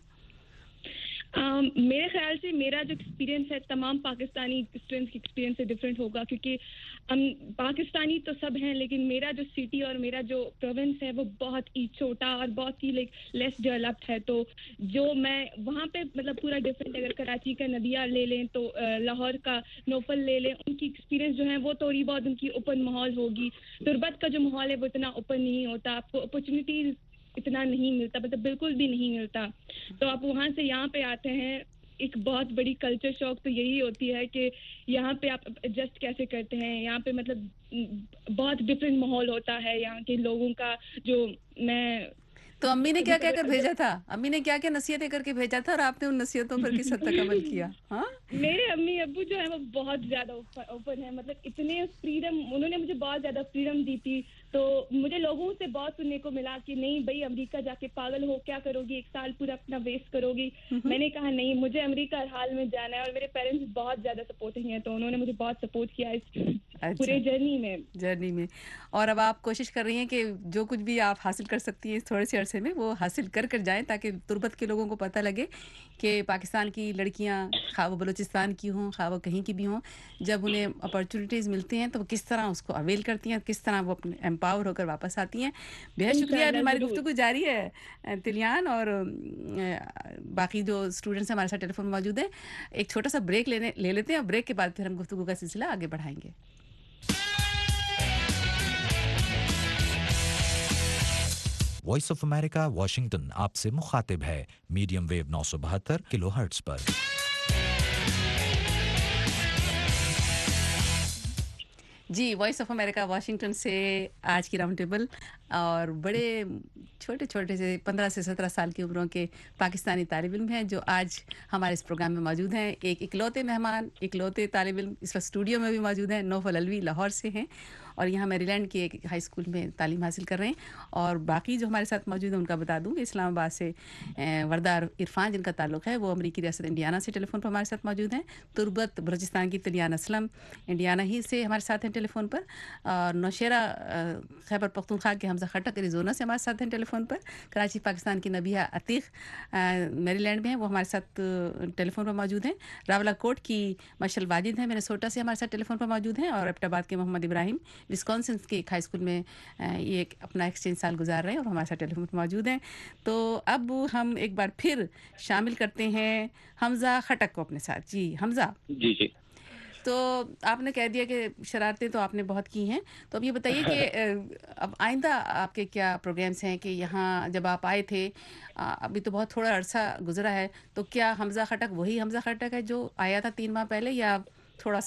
Um, मेरे ख्याल से मेरा जो एक्सपीरियंस है तमाम पाकिस्तानी स्टूडेंट्स के एक्सपीरियंस से डिफरेंट होगा, क्योंकि हम पाकिस्तानी तो सब हैं, लेकिन मेरा जो सिटी और मेरा जो प्रोविंस है वो बहुत ही छोटा और बहुत ही लाइक लेस डेवलप्ड है। तो जो मैं वहाँ पे मतलब पूरा डिफरेंट, अगर कराची का नदिया ले लें तो लाहौर का नौफल ले लें, उनकी एक्सपीरियंस जो है वो थोड़ी बहुत उनकी ओपन माहौल होगी। तुर्बत का जो माहौल है वो इतना ओपन नहीं होता, आपको अपॉर्चुनिटीज़ इतना नहीं मिलता, मतलब बिल्कुल भी नहीं मिलता। तो आप वहाँ से यहाँ पे आते हैं, एक बहुत बड़ी कल्चर शॉक तो यही होती है कि यहाँ पे आप एडजस्ट कैसे करते हैं। यहाँ पे मतलब बहुत डिफरेंट माहौल होता है यहाँ के लोगों का। जो मैं तो अम्मी ने क्या क्या कर भेजा था, अम्मी ने क्या क्या नसीहतें करके भेजा था और आपने उन नसीहतों पर किस हद तक अमल किया? हाँ, मेरे अम्मी अब्बू जो है वो बहुत ज्यादा ओपन है, मतलब इतने फ्रीडम, उन्होंने मुझे बहुत ज्यादा फ्रीडम दी थी। तो मुझे लोगों से बहुत सुनने को मिला कि नहीं भाई अमेरिका जाके पागल हो, क्या करोगी, एक साल पूरा अपना वेस्ट करोगी। मैंने कहा नहीं, मुझे अमेरिका हर हाल में जाना है और मेरे पेरेंट्स बहुत ज्यादा सपोर्टिंग है, तो उन्होंने मुझे बहुत सपोर्ट किया इस अच्छा। पूरे जर्नी में जर्नी में और अब आप कोशिश कर रही हैं कि जो कुछ भी आप हासिल कर सकती हैं इस थोड़े से अरसे में वो हासिल कर कर जाएं, ताकि तुर्बत के लोगों को पता लगे कि पाकिस्तान की लड़कियां, खा वो बलूचिस्तान की हों, खा वो कहीं की भी हों, जब उन्हें अपॉर्चुनिटीज़ मिलती हैं तो वो किस तरह उसको अवेल करती हैं, किस तरह वो अपने एम्पावर होकर वापस आती हैं। बेहद शुक्रिया। अभी हमारी गुफ्तगू जारी है तिलियान, और बाकी जो स्टूडेंट्स हमारे साथ टेलीफोन मौजूद हैं। एक छोटा सा ब्रेक लेने ले लेते हैं और ब्रेक के बाद फिर हम गुफ्तगू का सिलसिला आगे बढ़ाएंगे। वॉइस ऑफ अमेरिका वाशिंगटन आपसे मुखातिब है मीडियम वेव नौ सौ बहत्तर किलो हर्ट्ज पर। जी, वॉइस ऑफ अमेरिका वाशिंगटन से आज की राउंड टेबल, और बड़े छोटे छोटे से पंद्रह से सत्रह साल की उम्रों के पाकिस्तानी तालिब इल्म हैं जो आज हमारे इस प्रोग्राम में मौजूद हैं। एक इकलौते मेहमान, इकलौते तालिब इल्म इस वक्त स्टूडियो में भी मौजूद हैं। नौफल अलवी लाहौर से हैं और यहाँ मैरीलैंड के एक हाई स्कूल में तालीम हासिल कर रहे हैं। और बाकी जो हमारे साथ मौजूद हैं उनका बता दूँ कि इस्लामाबाद से वर्दा इरफान जिनका ताल्लुक़ है वो अमरीकी रियासत इंडियाना से टेलीफोन पर हमारे साथ मौजूद हैं। तुर्बत बलूचिस्तान की तिलियान असलम इंडियाना ही से हमारे साथ हैं टेलीफोन पर। और नौशेरा खैबर पख्तूनख्वा के हमजा खटक एरिज़ोना से हमारे साथ हैं टेलीफोन पर। कराची पाकिस्तान की नबिया अतीक मैरीलैंड में हैं, वो हमारे साथ टेलीफोन पर मौजूद हैं। रावला कोट की मशल वाजिद हैं मिनेसोटा से हमारे साथ टेलीफोन पर मौजूद हैं। और एबटाबाद के मोहम्मद इब्राहिम विस्कॉन्सिन के एक हाई स्कूल में ये अपना एक्सचेंज साल गुजार रहे हैं और हमारे साथ टेलीफोन पर मौजूद हैं। तो अब हम एक बार फिर शामिल करते हैं हमजा खटक को अपने साथ। जी हमजा। जी जी। तो आपने कह दिया कि शरारतें तो आपने बहुत की हैं, तो अब ये बताइए कि अब आइंदा आपके क्या प्रोग्राम्स हैं कि यहाँ जब आप आए थे, अभी तो बहुत थोड़ा अरसा गुजरा है, तो क्या हमजा खटक वही हमजा खटक है जो आया था तीन माह पहले, या थोड़ा सा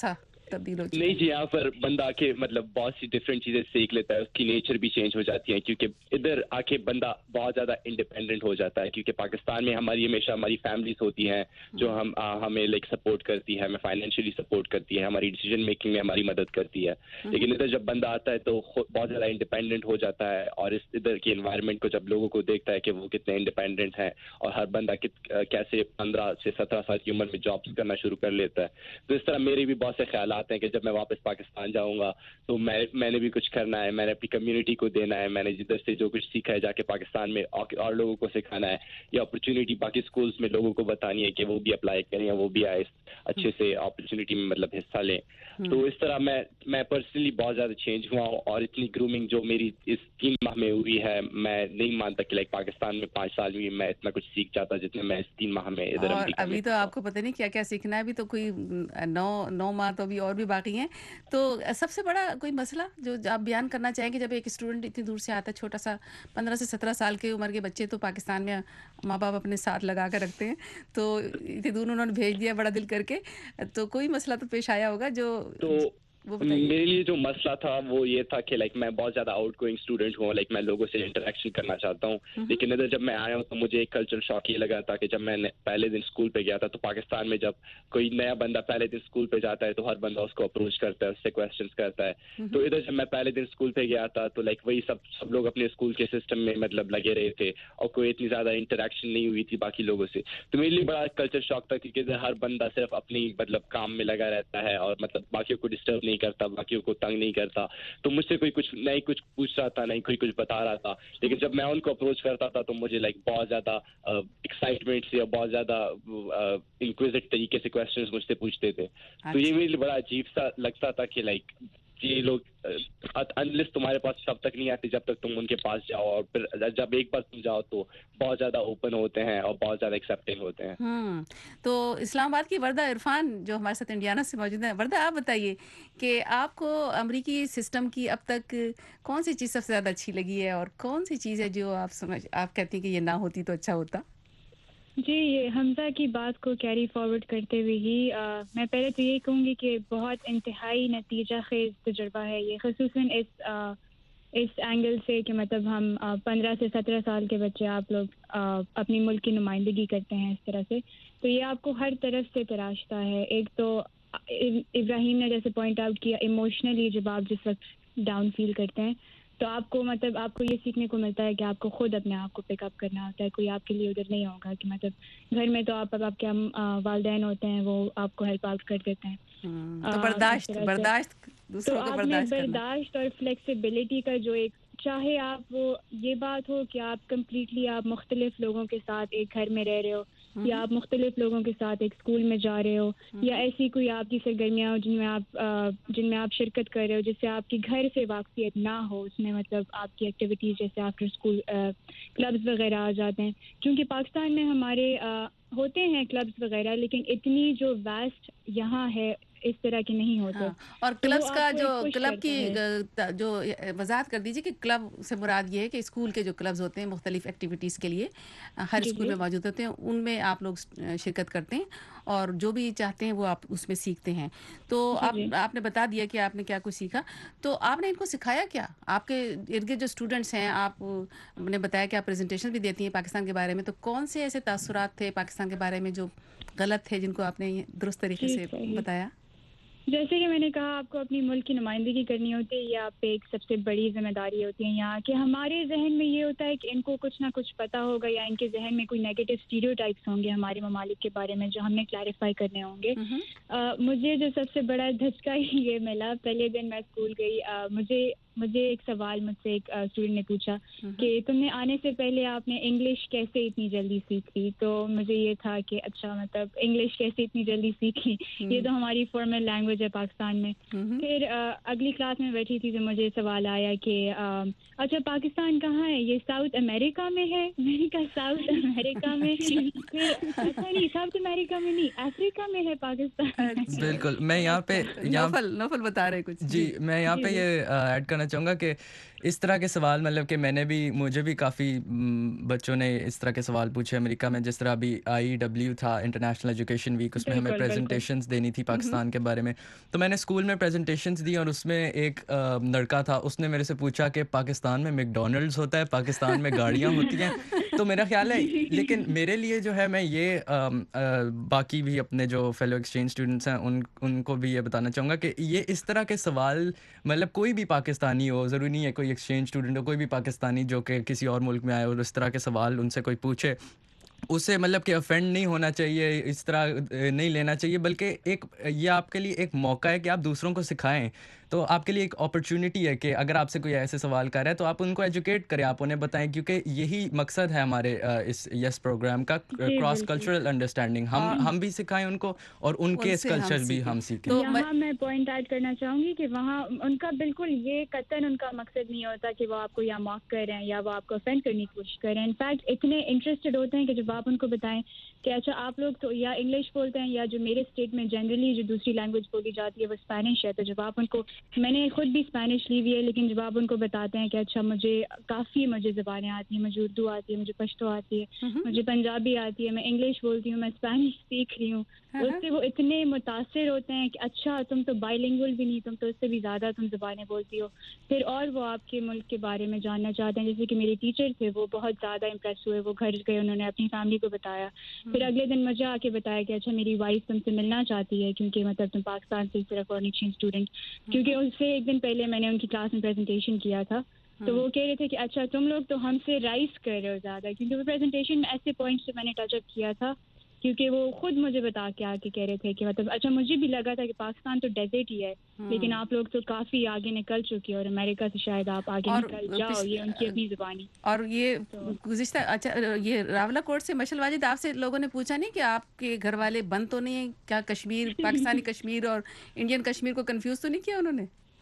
تبدیل ہو چکے نہیں جی یہاں پر بندہ آ کے مطلب بہت سی ڈفرینٹ چیزیں سیکھ لیتا ہے, اس کی نیچر بھی چینج ہو جاتی ہے کیونکہ ادھر آ کے بندہ بہت زیادہ انڈیپینڈنٹ ہو جاتا ہے کیونکہ پاکستان میں ہماری ہمیشہ ہماری فیملیز ہوتی ہیں جو ہم ہمیں لائک سپورٹ کرتی ہے, ہمیں فائنینشلی سپورٹ کرتی ہے, ہماری ڈیسیجن میکنگ میں ہماری مدد کرتی ہے. لیکن ادھر جب بندہ آتا ہے تو بہت زیادہ انڈیپینڈنٹ ہو جاتا ہے اور اس ادھر کے انوائرمنٹ کو جب لوگوں کو دیکھتا ہے کہ وہ کتنے انڈیپینڈنٹ ہیں اور ہر بندہ کیسے پندرہ سے سترہ سال کی عمر میں جابس کرنا شروع کر لیتا ہے, تو اس طرح میرے بھی بہت سے خیالات ہیں کہ جب میں واپس پاکستان جاؤں گا تو میں میں نے بھی کچھ کرنا ہے, میں نے اپنی کمیونٹی کو دینا ہے, میں نے جدھر سے جو کچھ سیکھا ہے جا کے پاکستان میں اور لوگوں کو سکھانا ہے, یہ اپرچونیٹی باقی اسکولس میں لوگوں کو بتانی ہے کہ وہ بھی اپلائی کریں, وہ بھی آئے اچھے سے اپرچونیٹی میں مطلب حصہ لیں. تو اس طرح میں میں پرسنلی بہت زیادہ چینج ہوا ہوں اور اتنی گرومنگ جو میری اس تین ماہ میں ہوئی ہے میں نہیں مانتا کہ لائک پاکستان میں پانچ سال میں میں اتنا کچھ سیکھ جاتا جتنا میں اس تین ماہ میں ادھر. اور ابھی تو آپ کو پتہ نہیں کیا کیا سیکھنا ہے, ابھی تو کوئی نو نو ماہ تو ابھی اور بھی باقی ہیں. تو سب سے بڑا کوئی مسئلہ جو آپ بیان کرنا چاہیں کہ جب ایک اسٹوڈنٹ اتنی دور سے آتا ہے, چھوٹا سا پندرہ سے سترہ سال کی عمر کے بچے تو پاکستان میں ماں باپ اپنے ساتھ لگا کر رکھتے ہیں, تو اتنی دور انہوں نے بھیج دیا بڑا دل کر کے, تو کوئی مسئلہ تو پیش آیا ہوگا جو میرے لیے جو مسئلہ تھا وہ یہ تھا کہ لائک میں بہت زیادہ آؤٹ گوئنگ اسٹوڈنٹ ہوں, لائک میں لوگوں سے انٹریکشن کرنا چاہتا ہوں. لیکن ادھر جب میں آیا ہوں تو مجھے ایک کلچر شاک یہ لگا تھا کہ جب میں پہلے دن اسکول پہ گیا تھا تو پاکستان میں جب کوئی نیا بندہ پہلے دن اسکول پہ جاتا ہے تو ہر بندہ اس کو اپروچ کرتا ہے, اس سے کویشچنس کرتا ہے. تو ادھر جب میں پہلے دن اسکول پہ گیا تھا تو لائک وہی سب سب لوگ اپنے اسکول کے سسٹم میں مطلب لگے رہے تھے اور کوئی اتنی زیادہ انٹریکشن نہیں ہوئی تھی باقی لوگوں سے. تو میرے لیے بڑا کلچر شاک تھا کیونکہ ادھر ہر بندہ صرف اپنی مطلب کام میں لگا رہتا ہے اور مطلب باقیوں کو ڈسٹرب نہیں کرتا, باقیوں کو تنگ نہیں کرتا. تو مجھ سے کوئی کچھ نہیں کچھ پوچھ رہا تھا, نہیں کوئی کچھ بتا رہا تھا. لیکن جب میں ان کو اپروچ کرتا تھا تو مجھے لائک بہت زیادہ ایکسائٹمنٹ سے اور بہت زیادہ انکویزٹ طریقے سے کویسچنز مجھ سے پوچھتے تھے. تو یہ میرے لیے بڑا عجیب سا لگتا تھا کہ لائک یہ لوگ انلیس تمہارے پاس تب تک نہیں آتے جب تک تم ان کے پاس جاؤ, اور پھر جب ایک بار تم جاؤ تو بہت زیادہ اوپن ہوتے ہیں اور بہت زیادہ ایکسیپٹنگ ہوتے ہیں. ہوں تو اسلام آباد کی وردہ عرفان جو ہمارے ساتھ انڈیانا سے موجود ہیں, وردہ آپ بتائیے کہ آپ کو امریکی سسٹم کی اب تک کون سی چیز سب سے زیادہ اچھی لگی ہے اور کون سی چیز ہے جو آپ سمجھ آپ کہتی ہیں کہ یہ نہ ہوتی تو اچھا ہوتا؟ جی یہ حمزہ کی بات کو کیری فارورڈ کرتے ہوئے ہی آ, میں پہلے تو یہ کہوں گی کہ بہت انتہائی نتیجہ خیز تجربہ ہے یہ, خصوصاً اس آ, اس اینگل سے کہ مطلب ہم پندرہ سے سترہ سال کے بچے آپ لوگ آ, اپنی ملک کی نمائندگی کرتے ہیں اس طرح سے, تو یہ آپ کو ہر طرف سے تراشتا ہے. ایک تو ابراہیم نے جیسے پوائنٹ آؤٹ کیا ایموشنلی جب آپ جس وقت ڈاؤن فیل کرتے ہیں تو آپ کو مطلب آپ کو یہ سیکھنے کو ملتا ہے کہ آپ کو خود اپنے آپ کو پک اپ کرنا ہوتا ہے, کوئی آپ کے لیے ادھر نہیں ہوگا کہ مطلب گھر میں تو آپ اب آپ کے والدین ہوتے ہیں وہ آپ کو ہیلپ آؤٹ کر دیتے ہیں. تو برداشت برداشت تو آپ نے برداشت اور فلیکسیبلٹی کا جو ایک, چاہے آپ وہ یہ بات ہو کہ آپ کمپلیٹلی آپ مختلف لوگوں کے ساتھ ایک گھر میں رہ رہے ہو یا آپ مختلف لوگوں کے ساتھ ایک اسکول میں جا رہے ہو یا ایسی کوئی آپ کی سرگرمیاں ہو جن میں آپ جن میں آپ شرکت کر رہے ہو جس سے آپ کی گھر سے واقفیت نہ ہو, اس میں مطلب آپ کی ایکٹیویٹیز جیسے آفٹر اسکول کلبز وغیرہ آ جاتے ہیں. کیونکہ پاکستان میں ہمارے ہوتے ہیں کلبز وغیرہ لیکن اتنی جو ویسٹ یہاں ہے اس طرح کے نہیں ہوتے. ہاں. اور کلبس کا جو کلب کی جو وضاحت کر دیجیے کہ کلب سے مراد یہ ہے کہ اسکول کے جو کلبز ہوتے ہیں مختلف ایکٹیویٹیز کے لیے ہر اسکول میں موجود ہوتے ہیں, ان میں آپ لوگ شرکت کرتے ہیں اور جو بھی چاہتے ہیں وہ آپ اس میں سیکھتے ہیں. تو آپ آپ نے بتا دیا کہ آپ نے کیا کچھ سیکھا, تو آپ نے ان کو سکھایا کیا؟ آپ کے ارد گرد جو اسٹوڈنٹس ہیں, آپ نے بتایا کہ آپ پریزنٹیشن بھی دیتی ہیں پاکستان کے بارے میں, تو کون سے ایسے تاثرات تھے پاکستان کے بارے میں جو غلط تھے جن کو آپ نے درست طریقے سے بتایا؟ جیسے کہ میں نے کہا آپ کو اپنی ملک کی نمائندگی کرنی ہوتی ہے, یہ آپ پہ ایک سب سے بڑی ذمہ داری ہوتی ہے یہاں کہ ہمارے ذہن میں یہ ہوتا ہے کہ ان کو کچھ نہ کچھ پتہ ہوگا یا ان کے ذہن میں کوئی نیگیٹو اسٹیریوٹائپس ہوں گے ہمارے ممالک کے بارے میں جو ہم نے کلیریفائی کرنے ہوں گے. مجھے جو سب سے بڑا دھچکا یہ ملا, پہلے دن میں اسکول گئی, مجھے مجھے ایک سوال مجھ سے ایک اسٹوڈنٹ نے پوچھا کہ تم نے آنے سے پہلے آپ نے انگلش کیسے اتنی جلدی سیکھی؟ تو مجھے یہ تھا کہ اچھا مطلب انگلش کیسے اتنی جلدی سیکھی, یہ تو ہماری فارمل لینگویج ہے پاکستان میں. پھر اگلی کلاس میں بیٹھی تھی تو مجھے سوال آیا کہ اچھا پاکستان کہاں ہے؟ یہ ساؤتھ امریکہ میں ہے. میں نے کہا ساؤتھ امریکہ میں؟ پھر اچھا نہیں ساؤتھ امریکہ میں نہیں, افریقہ میں ہے پاکستان. بالکل. میں یہاں پہ نوفل نوفل بتا رہے کچھ. جی میں یہاں پہ یہ ایڈ کرنا چاہوں گا کہ اس طرح کے سوال مطلب کہ میں نے بھی مجھے بھی کافی بچوں نے اس طرح کے سوال پوچھے امریکہ میں. جس طرح ابھی آئی ڈبلیو تھا انٹرنیشنل ایجوکیشن ویک, اس میں ہمیں پریزنٹیشنز دینی تھی پاکستان کے بارے میں. تو میں نے اسکول میں پریزنٹیشنز دی اور اس میں ایک لڑکا تھا, اس نے میرے سے پوچھا کہ پاکستان میں میک ڈونلڈز ہوتا ہے, پاکستان میں گاڑیاں ہوتی ہیں. تو میرا خیال ہے, لیکن میرے لیے جو ہے میں یہ باقی بھی اپنے جو فیلو ایکسچینج اسٹوڈنٹس ہیں ان ان کو بھی یہ بتانا چاہوں گا کہ یہ اس طرح کے سوال مطلب کوئی بھی پاکستانی ہو, ضروری نہیں ہے کوئی ایکسچینج اسٹوڈنٹ ہو, کوئی بھی پاکستانی جو کہ کسی اور ملک میں آئے اور اس طرح کے سوال ان سے کوئی پوچھے, اسے مطلب کہ افینڈ نہیں ہونا چاہیے, اس طرح نہیں لینا چاہیے, بلکہ ایک یہ آپ کے لیے ایک موقع ہے کہ آپ دوسروں کو سکھائیں. تو آپ کے لیے ایک اپرچونٹی ہے کہ اگر آپ سے کوئی ایسے سوال کر رہا ہے تو آپ ان کو ایجوکیٹ کریں, آپ انہیں بتائیں, کیونکہ یہی مقصد ہے ہمارے اس یس پروگرام کا, کراس کلچرل انڈرسٹینڈنگ. ہم ہم بھی سکھائیں ان کو اور ان کے اس کلچر بھی ہم سیکھیں. یہاں میں پوائنٹ ایڈ کرنا چاہوں گی کہ وہاں ان کا بالکل یہ قطعاً ان کا مقصد نہیں ہوتا کہ وہ آپ کو یا ماک کر رہے ہیں یا وہ آپ کو افینڈ کرنے کی کوشش کر رہے ہیں. انفیکٹ اتنے انٹرسٹڈ ہوتے ہیں کہ جب آپ ان کو بتائیں کہ اچھا آپ لوگ تو یا انگلش بولتے ہیں یا جو میرے اسٹیٹ میں جنرلی جو دوسری لینگویج بولی جاتی ہے وہ اسپینش ہے, تو جب آپ ان کو, میں نے خود بھی اسپینش لی ہوئی ہے, لیکن جب آپ ان کو بتاتے ہیں کہ اچھا مجھے کافی مجھے زبانیں آتی ہیں, مجھے اردو آتی ہے, مجھے پشتو آتی ہے, مجھے پنجابی آتی ہے, میں انگلش بولتی ہوں, میں اسپینش سیکھ رہی ہوں, اس سے وہ اتنے متاثر ہوتے ہیں کہ اچھا تم تو بائی لینگویج بھی نہیں, تم تو اس سے بھی زیادہ تم زبانیں بولتی ہو. پھر اور وہ آپ کے ملک کے بارے میں جاننا چاہتے ہیں. جیسے کہ میرے ٹیچر تھے, وہ بہت زیادہ امپریس ہوئے, وہ گھر گئے, انہوں نے اپنی فیملی کو بتایا, پھر اگلے دن مجھے آ کے بتایا کہ اچھا میری وائف تم سے ملنا چاہتی ہے کیونکہ مطلب تم پاکستان سے صرف فارن ایکسچینج اسٹوڈنٹ, کیونکہ اس سے ایک دن پہلے میں نے ان کی کلاس میں پریزنٹیشن کیا تھا. تو وہ کہہ رہے تھے کہ اچھا تم لوگ تو ہم سے رائز کر رہے ہو زیادہ, کیونکہ وہ پریزنٹیشن میں ایسے پوائنٹ سے میں نے ٹچ اپ کیا تھا, کیونکہ وہ خود مجھے بتا کے آ کے کہہ رہے تھے کہ مطلب اچھا مجھے بھی لگا تھا کہ پاکستان تو ڈیزرٹ ہی ہے, لیکن آپ لوگ تو کافی آگے نکل چکے اور امریکہ سے شاید آپ آگے نکل جاؤ, یہ ان کی اپنی زبانی. اور یہ گزشتہ اچھا یہ راولا کوٹ سے مشل واجد, آپ سے لوگوں نے پوچھا نہیں کہ آپ کے گھر والے بند تو نہیں ہیں کیا, کشمیر پاکستانی کشمیر اور انڈین کشمیر کو کنفیوز تو نہیں کیا انہوں نے؟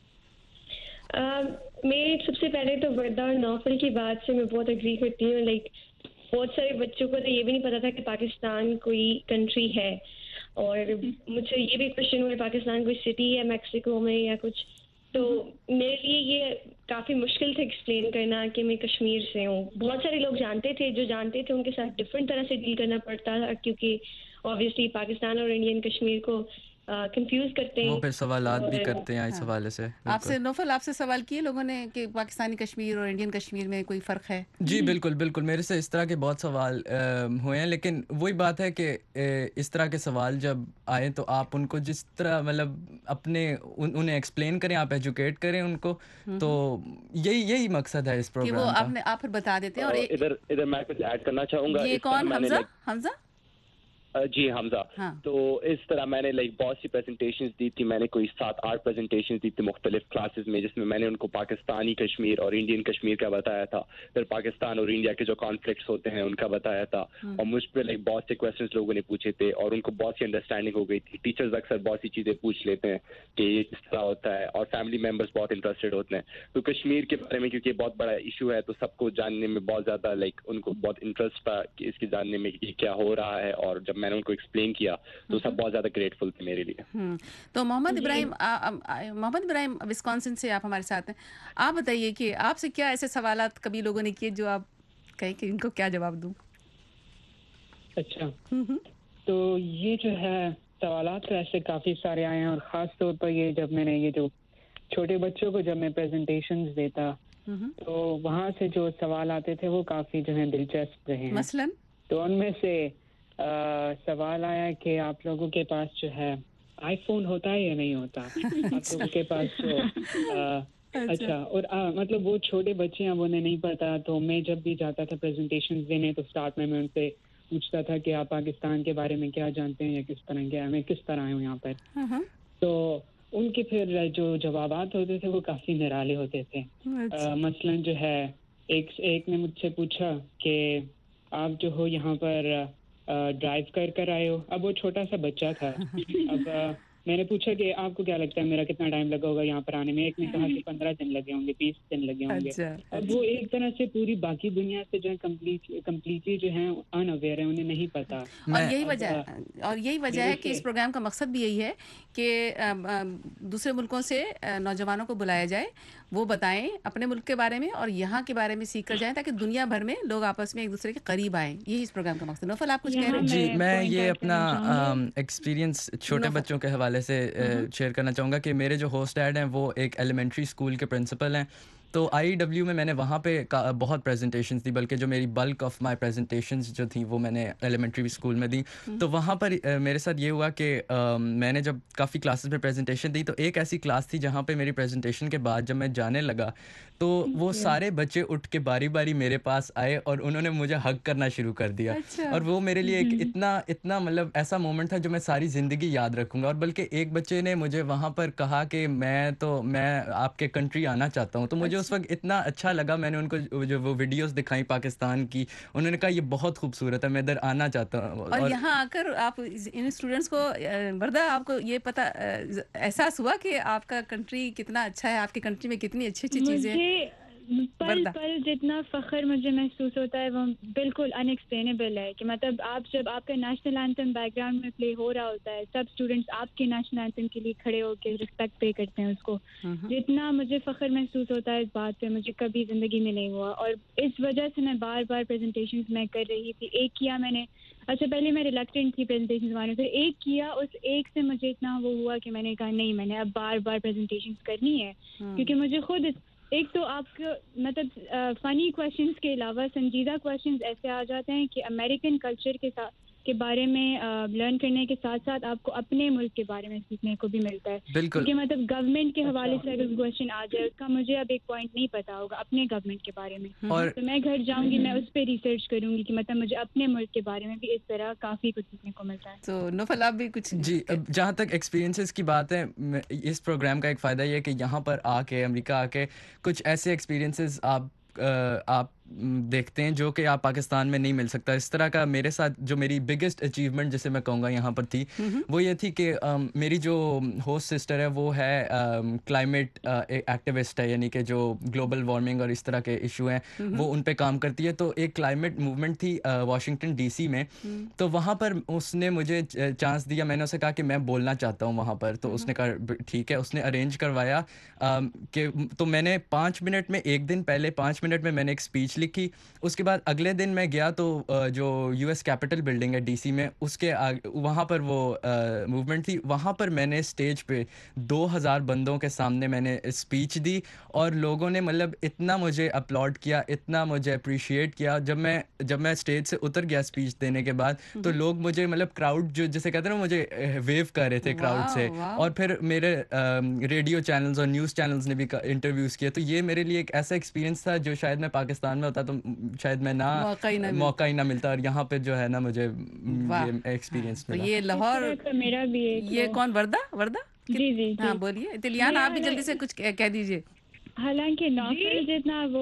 میں سب سے پہلے تو وردہ اور نوفل کی بات سے میں بہت اگری کرتی ہوں. لائک بہت سارے بچوں کو تو یہ بھی نہیں پتا تھا کہ پاکستان کوئی کنٹری ہے, اور مجھے یہ بھی کوشچن ہوا پاکستان کوئی سٹی ہے میکسیکو میں یا کچھ. تو میرے لیے یہ کافی مشکل تھا ایکسپلین کرنا کہ میں کشمیر سے ہوں. بہت سارے لوگ جانتے تھے, جو جانتے تھے ان کے ساتھ ڈفرینٹ طرح سے ڈیل کرنا پڑتا تھا, کیونکہ آبویسلی پاکستان اور انڈین کشمیر کو کنفیوز کرتے ہیں, وہ پھر سوالات بھی کرتے ہیں اس حوالے سے. آپ سے نوفل, آپ سے سوال کیے لوگوں نے کہ پاکستانی کشمیر اور انڈین کشمیر میں کوئی فرق ہے؟ جی بالکل بالکل, میرے سے اس طرح کے بہت سوال ہوئے ہیں, لیکن وہی بات ہے کہ اس طرح کے سوال جب آئیں تو آپ ان کو جس طرح مطلب اپنے انہیں ایکسپلین کریں, آپ ایجوکیٹ کریں ان کو, تو یہی یہی مقصد ہے اس پروگرام کا. وہ آپ نے آپ پھر بتا دیتے ہیں. اور ادھر ادھر میں کچھ ایڈ کرنا چاہوں گا. یہ کون؟ حمزہ حمزہ جی حمزہ. تو اس طرح میں نے لائک بہت سی پریزنٹیشنز دی تھی, میں نے کوئی سات آٹھ پریزنٹیشنز دی تھی مختلف کلاسز میں, جس میں میں نے ان کو پاکستانی کشمیر اور انڈین کشمیر کا بتایا تھا, پھر پاکستان اور انڈیا کے جو کانفلکٹس ہوتے ہیں ان کا بتایا تھا, اور مجھ پہ لائک بہت سے کویشچنز لوگوں نے پوچھے تھے اور ان کو بہت سی انڈرسٹینڈنگ ہو گئی تھی. ٹیچرز اکثر بہت سی چیزیں پوچھ لیتے ہیں کہ یہ کس طرح ہوتا ہے, اور فیملی ممبرس بہت انٹرسٹڈ ہوتے ہیں. تو کشمیر کے بارے میں کیونکہ بہت بڑا ایشو ہے, تو سب کو جاننے میں بہت زیادہ لائک ان کو بہت انٹرسٹ تھا کہ اس کی جاننے میں کہ کیا ہو رہا ہے, اور جب میں نے ان کو ایکسپلین کیا تو سب بہت زیادہ گریٹفل تھے میرے لیے. تو محمد ابراہیم, محمد ابراہیم وسکانسن سے آپ ہمارے ساتھ ہیں, آپ بتائیے کہ آپ سے کیا ایسے سوالات کبھی لوگوں نے کیے جو آپ کہیں کہ ان کو کیا جواب دوں؟ اچھا, تو یہ جو ہے سوالات تو ایسے کافی سارے آئے ہیں, اور خاص طور پر یہ جب میں نے یہ جو چھوٹے بچوں کو جب میں پریزنٹیشنز دیتا تو وہاں سے جو سوال آتے تھے وہ کافی جو ہے دلچسپ رہے ہیں. مثلاً تو ان میں سے سوال آیا کہ آپ لوگوں کے پاس جو ہے آئی فون ہوتا ہے یا نہیں ہوتا, آپ لوگوں کے پاس جو اچھا, اور مطلب وہ چھوٹے بچے ہیں, انہیں نہیں پتا. تو میں جب بھی جاتا تھا پریزنٹیشنز دینے تو اسٹارٹ میں میں ان سے پوچھتا تھا کہ آپ پاکستان کے بارے میں کیا جانتے ہیں یا کس طرح کیا, میں کس طرح آئے ہوں یہاں پر. تو ان کے پھر جو جوابات ہوتے تھے وہ کافی نرالے ہوتے تھے. مثلاً جو ہے ایک ایک نے مجھ سے پوچھا کہ آپ جو ہو یہاں پر ڈرائیو کر کر آئے ہو. اب وہ چھوٹا سا بچہ تھا. اب میں نے پوچھا کہ آپ کو کیا لگتا ہے میرا کتنا ٹائم لگا ہوگا یہاں پر آنے میں. ایک نے کہا کہ پندرہ دن لگے ہوں گے, بیس دن لگے ہوں گے. اب وہ ایک طرح سے پوری باقی دنیا سے جو ہے کمپلیٹلی جو ہے ان اویئر ہے, انہیں نہیں پتا. اور یہی وجہ اور یہی وجہ ہے کہ اس پروگرام کا مقصد بھی یہی ہے کہ دوسرے ملکوں سے نوجوانوں کو بلایا جائے وہ بتائیں اپنے ملک کے بارے میں اور یہاں کے بارے میں سیکھ کر جائیں تاکہ دنیا بھر میں لوگ آپس میں ایک دوسرے کے قریب آئیں. یہی اس پروگرام کا مقصد. نوفل آپ کچھ کہہ رہے ہیں؟ جی میں یہ اپنا ایکسپیرینس چھوٹے بچوں کے حوالے سے شیئر کرنا چاہوں گا کہ میرے جو ہوسٹ ڈیڈ ہیں وہ ایک ایلیمنٹری اسکول کے پرنسپل ہیں. تو آئی ڈبلیو میں میں نے وہاں پہ بہت پریزنٹیشنز دی, بلکہ جو میری بلک آف مائی پریزنٹیشنز جو تھیں وہ میں نے ایلیمنٹری اسکول میں دی. تو وہاں پر میرے ساتھ یہ ہوا کہ میں نے جب کافی کلاسز میں پریزنٹیشن دی تو ایک ایسی کلاس تھی جہاں پہ میری پریزنٹیشن کے بعد جب میں جانے لگا تو وہ سارے بچے اٹھ کے باری باری میرے پاس آئے اور انہوں نے مجھے ہگ کرنا شروع کر دیا. اور وہ میرے لیے ایک اتنا اتنا مطلب ایسا مومنٹ تھا جو میں ساری زندگی یاد رکھوں گا. اور بلکہ ایک بچے نے مجھے وہاں پر کہا کہ میں تو میں آپ کے کنٹری آنا چاہتا ہوں. تو مجھے اس وقت اتنا اچھا لگا. میں نے ان کو جو وہ ویڈیوز دکھائیں پاکستان کی, انہوں نے کہا یہ بہت خوبصورت ہے, میں ادھر آنا چاہتا ہوں. اور یہاں آ کر آپ ان اسٹوڈنٹس کو وردہ آپ کو یہ پتہ احساس ہوا کہ آپ کا کنٹری کتنا اچھا ہے, آپ کی کنٹری میں کتنی اچھی اچھی چیزیں ہیں؟ پل پل جتنا فخر مجھے محسوس ہوتا ہے وہ بالکل ان ایکسپلینیبل ہے. کہ مطلب آپ جب آپ کا نیشنل اینتھم بیک گراؤنڈ میں پلے ہو رہا ہوتا ہے, سب اسٹوڈنٹس آپ کے نیشنل اینتھم کے لیے کھڑے ہو کے رسپیکٹ پے کرتے ہیں اس کو, جتنا مجھے فخر محسوس ہوتا ہے اس بات پہ مجھے کبھی زندگی میں نہیں ہوا. اور اس وجہ سے میں بار بار پریزنٹیشنز میں کر رہی تھی. ایک کیا میں نے, اچھا پہلے میں ریلیکٹنٹ تھی پریزنٹیشنز بنانے, پھر ایک کیا, اس ایک سے مجھے اتنا وہ ہوا کہ میں نے کہا نہیں میں نے اب بار بار پریزنٹیشنز کرنی ہے. کیونکہ مجھے خود ایک تو آپ کو مطلب فنی کویشچنس کے علاوہ سنجیدہ کویشچنس ایسے آ جاتے ہیں کہ امریکن کلچر کے ساتھ کے بارے میں لرن کرنے کے ساتھ ساتھ آپ کو اپنے ملک کے بارے میں سیکھنے کو بھی ملتا ہے. کیونکہ مطلب گورنمنٹ کے حوالے سے اگر کویشچن آ جائے اس کا مجھے اب ایک پوائنٹ نہیں پتا ہوگا اپنے گورنمنٹ کے بارے میں, تو میں گھر جاؤں گی میں اس پہ ریسرچ کروں گی کہ مطلب مجھے اپنے ملک کے بارے میں بھی اس طرح کافی کچھ سیکھنے کو ملتا ہے. تو نوفل آپ بھی کچھ؟ جی جہاں تک ایکسپیرینسز کی بات ہے, اس پروگرام کا ایک فائدہ یہ ہے کہ یہاں پر آ کے امریکہ آ کے کچھ ایسے ایکسپیرینسز آپ آپ دیکھتے ہیں جو کہ آپ پاکستان میں نہیں مل سکتا. اس طرح کا میرے ساتھ جو میری بگیسٹ اچیومنٹ جسے میں کہوں گا یہاں پر تھی وہ یہ تھی کہ میری جو ہوسٹ سسٹر ہے وہ ہے کلائمیٹ ایکٹیوسٹ ہے, یعنی کہ جو گلوبل وارمنگ اور اس طرح کے ایشو ہیں وہ ان پہ کام کرتی ہے. تو ایک کلائمیٹ موومنٹ تھی واشنگٹن ڈی سی میں, تو وہاں پر اس نے مجھے چانس دیا. میں نے اسے کہا کہ میں بولنا چاہتا ہوں وہاں پر, تو اس نے کہا ٹھیک ہے. اس نے ارینج کروایا کہ تو میں نے پانچ منٹ میں ایک دن پہلے پانچ منٹ میں میں نے ایک اسپیچ لکھی. اس کے بعد اگلے دن میں گیا تو جو یو ایس کیپٹل بلڈنگ ہے ڈی سی میں, اس کے وہاں پر وہ موومنٹ تھی. وہاں پر میں نے اسٹیج پہ دو ہزار بندوں کے سامنے میں نے اسپیچ دی اور لوگوں نے مطلب اتنا مجھے اپلاڈ کیا, اتنا مجھے اپریشیٹ کیا. جب میں جب میں اسٹیج سے اتر گیا اسپیچ دینے کے بعد تو لوگ مجھے مطلب کراؤڈ جو جسے کہتے ہیں نا مجھے ویو کر رہے تھے کراؤڈ سے. اور پھر میرے ریڈیو چینلز اور نیوز چینلز نے بھی انٹرویوز کیے. تو یہ میرے لیے ایک ایسا ایکسپیرینس تھا جو شاید میں پاکستان میں ہوتا تو شاید میں نہ موقع ہی نہ ملتا, اور یہاں پہ جو ہے نا مجھے یہ ایکسپیرینس ملا. یہ لاہور میرا بھی یہ کون وردہ وردہ جی جی ہاں بولیے تلیان, آپ بھی جلدی سے کچھ کہہ دیجیے. حالانکہ نوفل جتنا وہ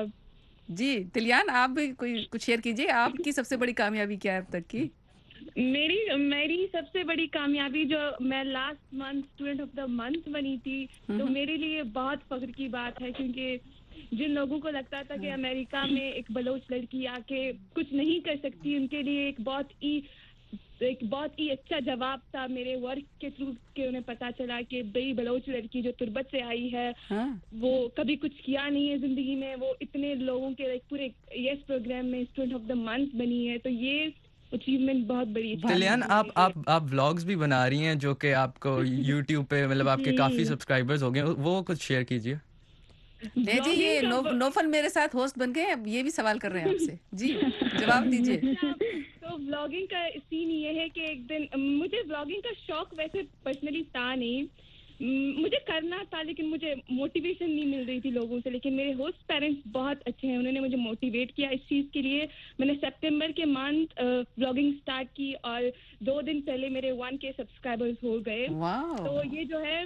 جی تلیان آپ بھی کوئی کچھ شیئر کیجیے. آپ کی سب سے بڑی کامیابی کیا ہے اب تک کی؟ میری میری سب سے بڑی کامیابی جو میں last month student of the month بنی تھی, تو میرے لیے بہت فخر کی بات ہے. کیونکہ جن لوگوں کو لگتا تھا کہ امریکہ میں ایک بلوچ لڑکی آ کے کچھ نہیں کر سکتی, ان کے لیے ایک بہت ہی ایک بہت ہی اچھا جواب تھا میرے ورک کے تھرو, کہ انہیں پتا چلا کہ بڑی بلوچ لڑکی جو تربت سے آئی ہے وہ کبھی کچھ کیا نہیں ہے زندگی میں, وہ اتنے لوگوں کے پورے یس پروگرام میں اسٹوڈنٹ آف دا منتھ بنی ہے. تو یہ اچیومنٹ بہت بڑی ہے. تلیان آپ آپ آپ ولاگز بھی بنا رہی ہیں جو کہ آپ کو یوٹیوب پہ مطلب آپ کے کافی سبسکرائبرز ہو گئے, وہ کچھ شیئر کیجیے. نہیں جی یہ نوفل میرے ساتھ ہوسٹ بن گئے, اب یہ بھی سوال کر رہے ہیں آپ سے, جی جواب دیجیے. تو ولاگنگ کا سین یہ ہے کہ ایک دن مجھے ولاگنگ کا شوق ویسے پرسنلی تھا نہیں, مجھے کرنا تھا لیکن مجھے موٹیویشن نہیں مل رہی تھی لوگوں سے. لیکن میرے ہوسٹ پیرنٹس بہت اچھے ہیں, انہوں نے مجھے موٹیویٹ کیا اس چیز کے لیے. میں نے سپٹمبر کے منتھ ولاگنگ اسٹارٹ کی اور دو دن پہلے میرے ون کے سبسکرائبرز ہو گئے. تو یہ جو ہے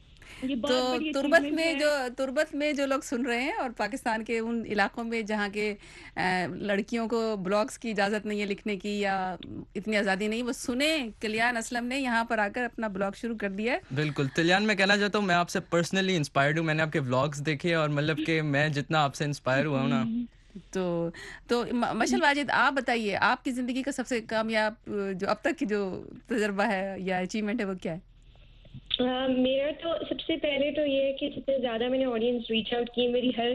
تو تربت میں جو تربت میں جو لوگ سن رہے ہیں اور پاکستان کے ان علاقوں میں جہاں کے لڑکیوں کو بلاگس کی اجازت نہیں ہے لکھنے کی یا اتنی آزادی نہیں, وہ سنیں کلیان اسلم نے یہاں پر آ کر اپنا بلاگ شروع کر دیا ہے. بالکل تلیان, میں کہنا چاہتا ہوں میں آپ سے پرسنلی انسپائرڈ ہوں. میں نے آپ کے بلاگس دیکھے اور مطلب کہ میں جتنا آپ سے انسپائر ہوا ہوں نا. تو تو مشل واجد آپ بتائیے آپ کی زندگی کا سب سے کامیاب جو اب تک کی جو تجربہ ہے یا اچیومنٹ ہے وہ کیا ہے؟ میرا تو سب سے پہلے تو یہ ہے کہ جتنے زیادہ میں نے آڈینس ریچ آؤٹ کی, میری ہر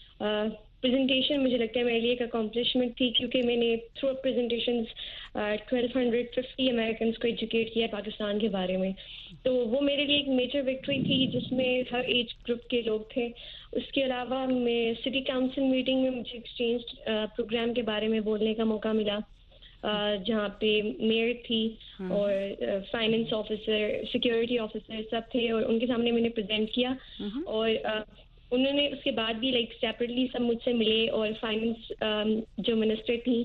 پریزنٹیشن مجھے لگتا ہے میرے لیے ایک اکمپلشمنٹ تھی, کیونکہ میں نے through presentations twelve hundred fifty Americans کو ایجوکیٹ کیا پاکستان کے بارے میں. تو وہ میرے لیے ایک میجر وکٹری تھی جس میں ہر ایج گروپ کے لوگ تھے. اس کے علاوہ میں سٹی کاؤنسل میٹنگ میں مجھے ایکسچینج پروگرام کے بارے میں بولنے کا موقع ملا, جہاں پہ میئر تھی اور فائنینس آفیسر, سیکیورٹی آفیسر سب تھے, اور ان کے سامنے میں نے پریزنٹ کیا. اور انہوں نے اس کے بعد بھی لائک سیپریٹلی سب مجھ سے ملے, اور فائنینس جو منسٹر تھیں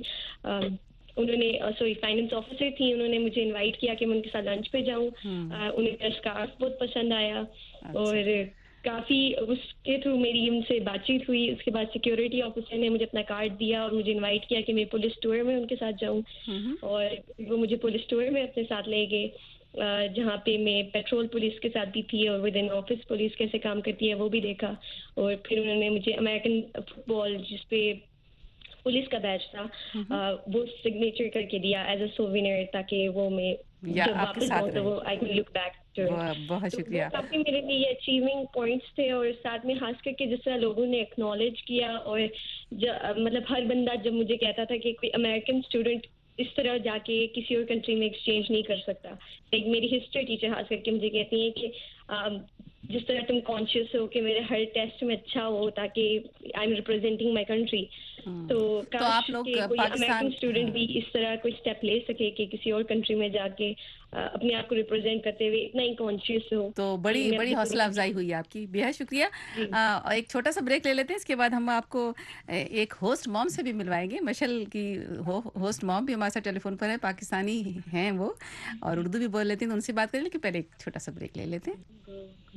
انہوں نے سوری فائنینس آفیسر تھیں, انہوں نے مجھے انوائٹ کیا کہ میں ان کے ساتھ لنچ پہ جاؤں. انہیں میرا اسکارف بہت پسند آیا, اور کافی اس کے تھرو میری ان سے بات چیت ہوئی. اس کے بعد سیکیورٹی آفیسر نے مجھے اپنا کارڈ دیا اور مجھے انوائٹ کیا کہ میں پولیس ٹور میں ان کے ساتھ جاؤں, اور وہ مجھے پولیس ٹور میں اپنے ساتھ لے گئے, جہاں پہ میں پیٹرول پولیس کے ساتھ بھی تھی, اور ود ان آفس پولیس کیسے کام کرتی ہے وہ بھی دیکھا. اور پھر انہوں نے مجھے امریکن فٹ بال جس پہ پولیس کا بیچ تھا وہ سگنیچر کر کے دیا ایز اے سووینئر, تاکہ وہ میں جب واپس آؤں تو وہ آئی کین لک بیک. بہت شکریہ. کافی میرے لیے یہ اچیونگ پوائنٹس تھے, اور ساتھ میں خاص کر کے جس طرح لوگوں نے ایکنالج کیا, اور مطلب ہر بندہ جب مجھے کہتا تھا کہ کوئی امریکن اسٹوڈنٹ اس طرح جا کے کسی اور کنٹری میں ایکسچینج نہیں کر سکتا. ایک میری ہسٹری ٹیچر خاص کر کے مجھے کہتی ہیں کہ جس طرح تم کانشیس ہو کہ میرے ہر ٹیسٹ میں اچھا ہو تاکہ I am representing my country, تو کاش کہ کوئی امریکن اسٹوڈنٹ بھی اس طرح کوئی اسٹیپ لے سکے کہ کسی اور کنٹری میں جا کے اپنے آپ کو ریپرزینٹ کرتے ہوئے اتنا ہی کانشیس ہو. تو بڑی بڑی حوصلہ افزائی ہوئی آپ کی, بے حد شکریہ. ایک چھوٹا سا بریک لے لیتے ہیں, اس کے بعد ہم آپ کو ایک ہوسٹ موم سے بھی ملوائیں گے. مشل کی ہوسٹ موم بھی ہمارے ساتھ ٹیلی فون پر ہے, پاکستانی ہیں وہ اور اردو بھی بول لیتے ہیں, تو ان سے بات کریں, لیکن پہلے ایک چھوٹا سا بریک لے لیتے ہیں.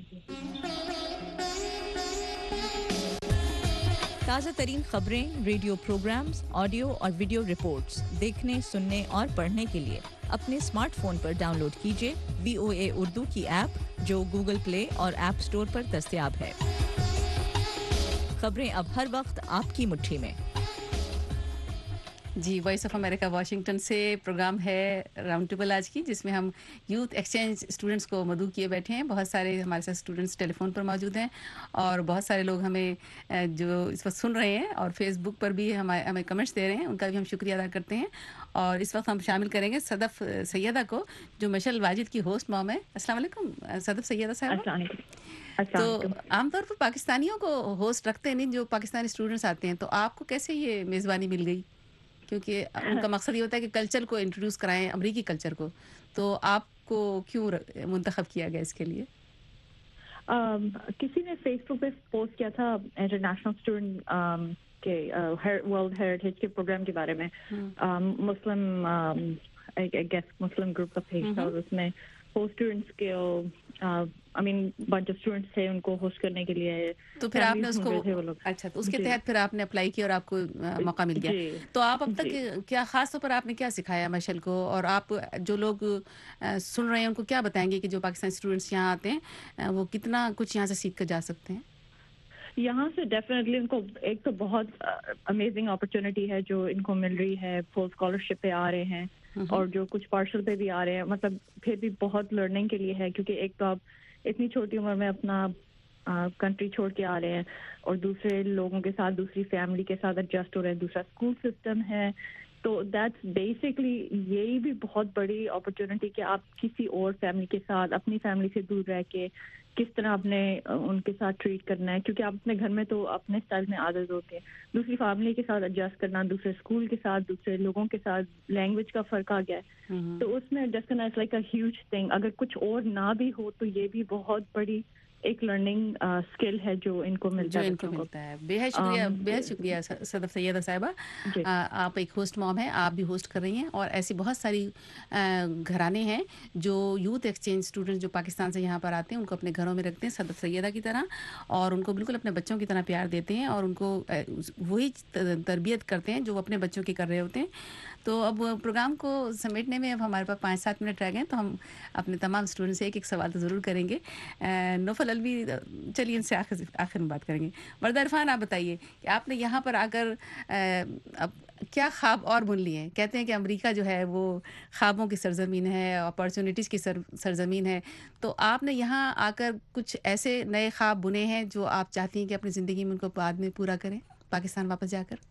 تازہ ترین خبریں, ریڈیو پروگرامز, آڈیو اور ویڈیو رپورٹس دیکھنے, سننے اور پڑھنے کے لیے اپنے اسمارٹ فون پر ڈاؤن لوڈ کیجیے وی او اے اردو کی ایپ, جو گوگل پلے اور ایپ اسٹور پر دستیاب ہے. خبریں اب ہر وقت آپ کی مٹھی میں. جی, وائس آف امریکہ واشنگٹن سے پروگرام ہے راؤنڈ ٹیبل آج کی, جس میں ہم یوتھ ایکسچینج اسٹوڈنٹس کو مدعو کیے بیٹھے ہیں. بہت سارے ہمارے ساتھ اسٹوڈنٹس ٹیلی فون پر موجود ہیں, اور بہت سارے لوگ ہمیں جو اس وقت سن رہے ہیں اور فیس بک پر بھی ہمیں ہمیں کمنٹس دے رہے ہیں, ان کا بھی ہم شکریہ ادا کرتے ہیں. اور اس وقت ہم شامل کریں گے صدف سیدہ کو, جو مشل واجد کی ہوسٹ موم ہے. السلام علیکم صدف سیدہ صاحبہ. تو عام طور پر پاکستانیوں کو ہوسٹ رکھتے ہیں نہیں, جو پاکستانی اسٹوڈنٹس آتے ہیں, تو آپ کو کیسے یہ میزبانی مل گئی؟ کیونکہ ان کا مقصد یہ ہوتا ہے کہ کلچر کو انٹروڈیوس کرائیں, امریکی کلچر کو, تو آپ کو کیوں منتخب کیا گیا اس کے لیے؟ کسی نے فیس بک پہ پوسٹ کیا تھا انٹرنیشنل اسٹوڈنٹ کے ورلڈ ہیریٹیج کے پروگرام کے بارے میں. مسلم گیسٹ مسلم گروپ کا پیج تھا, اور اس میں وہ اسٹوڈنٹس کے I mean bunch of students تھے, ان کو ہوسٹ کرنے کے لیے. تو پھر آپ نے اس کو اچھا تو اس کے تحت پھر آپ نے اپلائی کیا اور آپ کو موقع مل گیا. تو آپ اب تک کیا خاص طور پر آپ نے کیا سکھایا مشل کو, اور آپ جو لوگ سن رہے ہیں ان کو کیا بتائیں گے کہ جو پاکستانی اسٹوڈنٹس یہاں آتے ہیں وہ کتنا کچھ یہاں سے سیکھ کر جا سکتے ہیں؟ یہاں سے ڈیفینیٹلی ان کو ایک تو بہت امیزنگ اپرچونٹی ہے جو ان کو مل رہی ہے, فل اسکالرشپ پہ آ رہے ہیں, اور جو کچھ پارشل پہ بھی آ رہے ہیں. مطلب پھر بھی بہت لرننگ کے لیے ہے, کیونکہ ایک تو آپ اتنی چھوٹی عمر میں اپنا کنٹری چھوڑ کے آ رہے ہیں, اور دوسرے لوگوں کے ساتھ, دوسری فیملی کے ساتھ ایڈجسٹ ہو رہے ہیں, دوسرا اسکول سسٹم ہے. تو دیٹس بیسکلی یہی بھی بہت بڑی اپرچونٹی کہ آپ کسی اور فیملی کے ساتھ, اپنی فیملی سے دور رہ کے کس طرح اپنے ان کے ساتھ ٹریٹ کرنا ہے, کیونکہ آپ اپنے گھر میں تو اپنے اسٹائل میں عادت ہوتے ہیں, دوسری فیملی کے ساتھ ایڈجسٹ کرنا, دوسرے اسکول کے ساتھ, دوسرے لوگوں کے ساتھ, لینگویج کا فرق آ گیا ہے, تو اس میں ایڈجسٹ کرنا it's like a huge thing. اگر کچھ اور نہ بھی ہو تو یہ بھی بہت بڑی ایک لرننگ اسکل ہے جو ان کو ملتا ہے. ان کو ملتا ہے. بے حد شکریہ, بے حد شکریہ صدف سیدہ صاحبہ. آپ ایک ہوسٹ موم ہیں, آپ بھی ہوسٹ کر رہی ہیں, اور ایسی بہت ساری گھرانے ہیں جو یوتھ ایکسچینج اسٹوڈنٹ جو پاکستان سے یہاں پر آتے ہیں, ان کو اپنے گھروں میں رکھتے ہیں صدف سیدہ کی طرح, اور ان کو بالکل اپنے بچوں کی طرح پیار دیتے ہیں, اور ان کو وہی تربیت کرتے ہیں جو وہ اپنے بچوں کی کر رہے ہوتے ہیں. تو اب پروگرام کو سمیٹنے میں اب ہمارے پاس پانچ سات منٹ رہ گئے ہیں, تو ہم اپنے تمام اسٹوڈنٹ سے ایک ایک سوال تو ضرور کریں گے. نوفل کل بھی چلیے ان سے آخر آخر میں بات کریں گے. وردہ عرفان آپ بتائیے کہ آپ نے یہاں پر آ کر اب کیا خواب اور بن لیے ہیں؟ کہتے ہیں کہ امریکہ جو ہے وہ خوابوں کی سرزمین ہے, اپارچونیٹیز کی سر سرزمین ہے, تو آپ نے یہاں آ کر کچھ ایسے نئے خواب بنے ہیں جو آپ چاہتی ہیں کہ اپنی زندگی میں ان کو بعد میں پورا کریں پاکستان واپس جا کر؟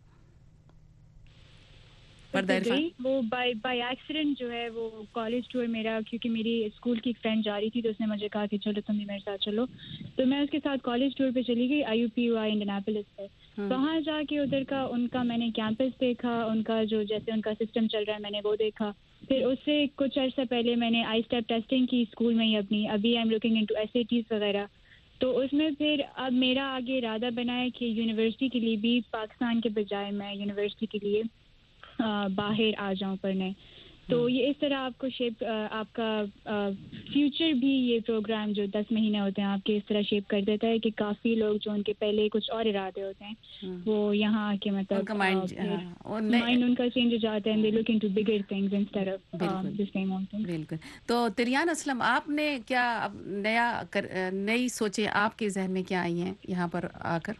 وہ بائی بائی ایکسیڈنٹ جو ہے وہ کالج ٹور میرا, کیونکہ میری اسکول کی ایک فرینڈ جا رہی تھی تو اس نے مجھے کہا کہ چلو تم بھی میرے ساتھ چلو, تو میں اس کے ساتھ کالج ٹور پہ چلی گئی آئی یو پی یو آئی انڈیناپولس پہ. وہاں جا کے ادھر کا ان کا میں نے کیمپس دیکھا, ان کا جو جیسے ان کا سسٹم چل رہا ہے میں نے وہ دیکھا. پھر اس سے کچھ عرصہ پہلے میں نے آئی اسٹیپ ٹیسٹنگ کی اسکول میں ہی اپنی, ابھی I am looking into S A Ts وغیرہ. تو اس میں پھر اب میرا آگے ارادہ بنا ہے کہ یونیورسٹی کے لیے بھی پاکستان کے بجائے میں یونیورسٹی کے لیے باہر آ جاؤں پڑھنے. تو یہ اس طرح آپ کو شیپ آپ کا فیوچر بھی یہ پروگرام جو دس مہینے ہوتے ہیں آپ کے اس طرح شیپ کر دیتا ہے کہ کافی لوگ جو ان کے پہلے کچھ اور ارادے ہوتے ہیں وہ یہاں کے مطلب مائنڈ ان کا چینج ہو جاتا ہے, look into bigger things instead of the same old thing. بالکل. تو تریان اسلم, آپ نے کیا نیا نئی سوچیں آپ کے ذہن میں کیا آئی ہیں یہاں پر آ کر؟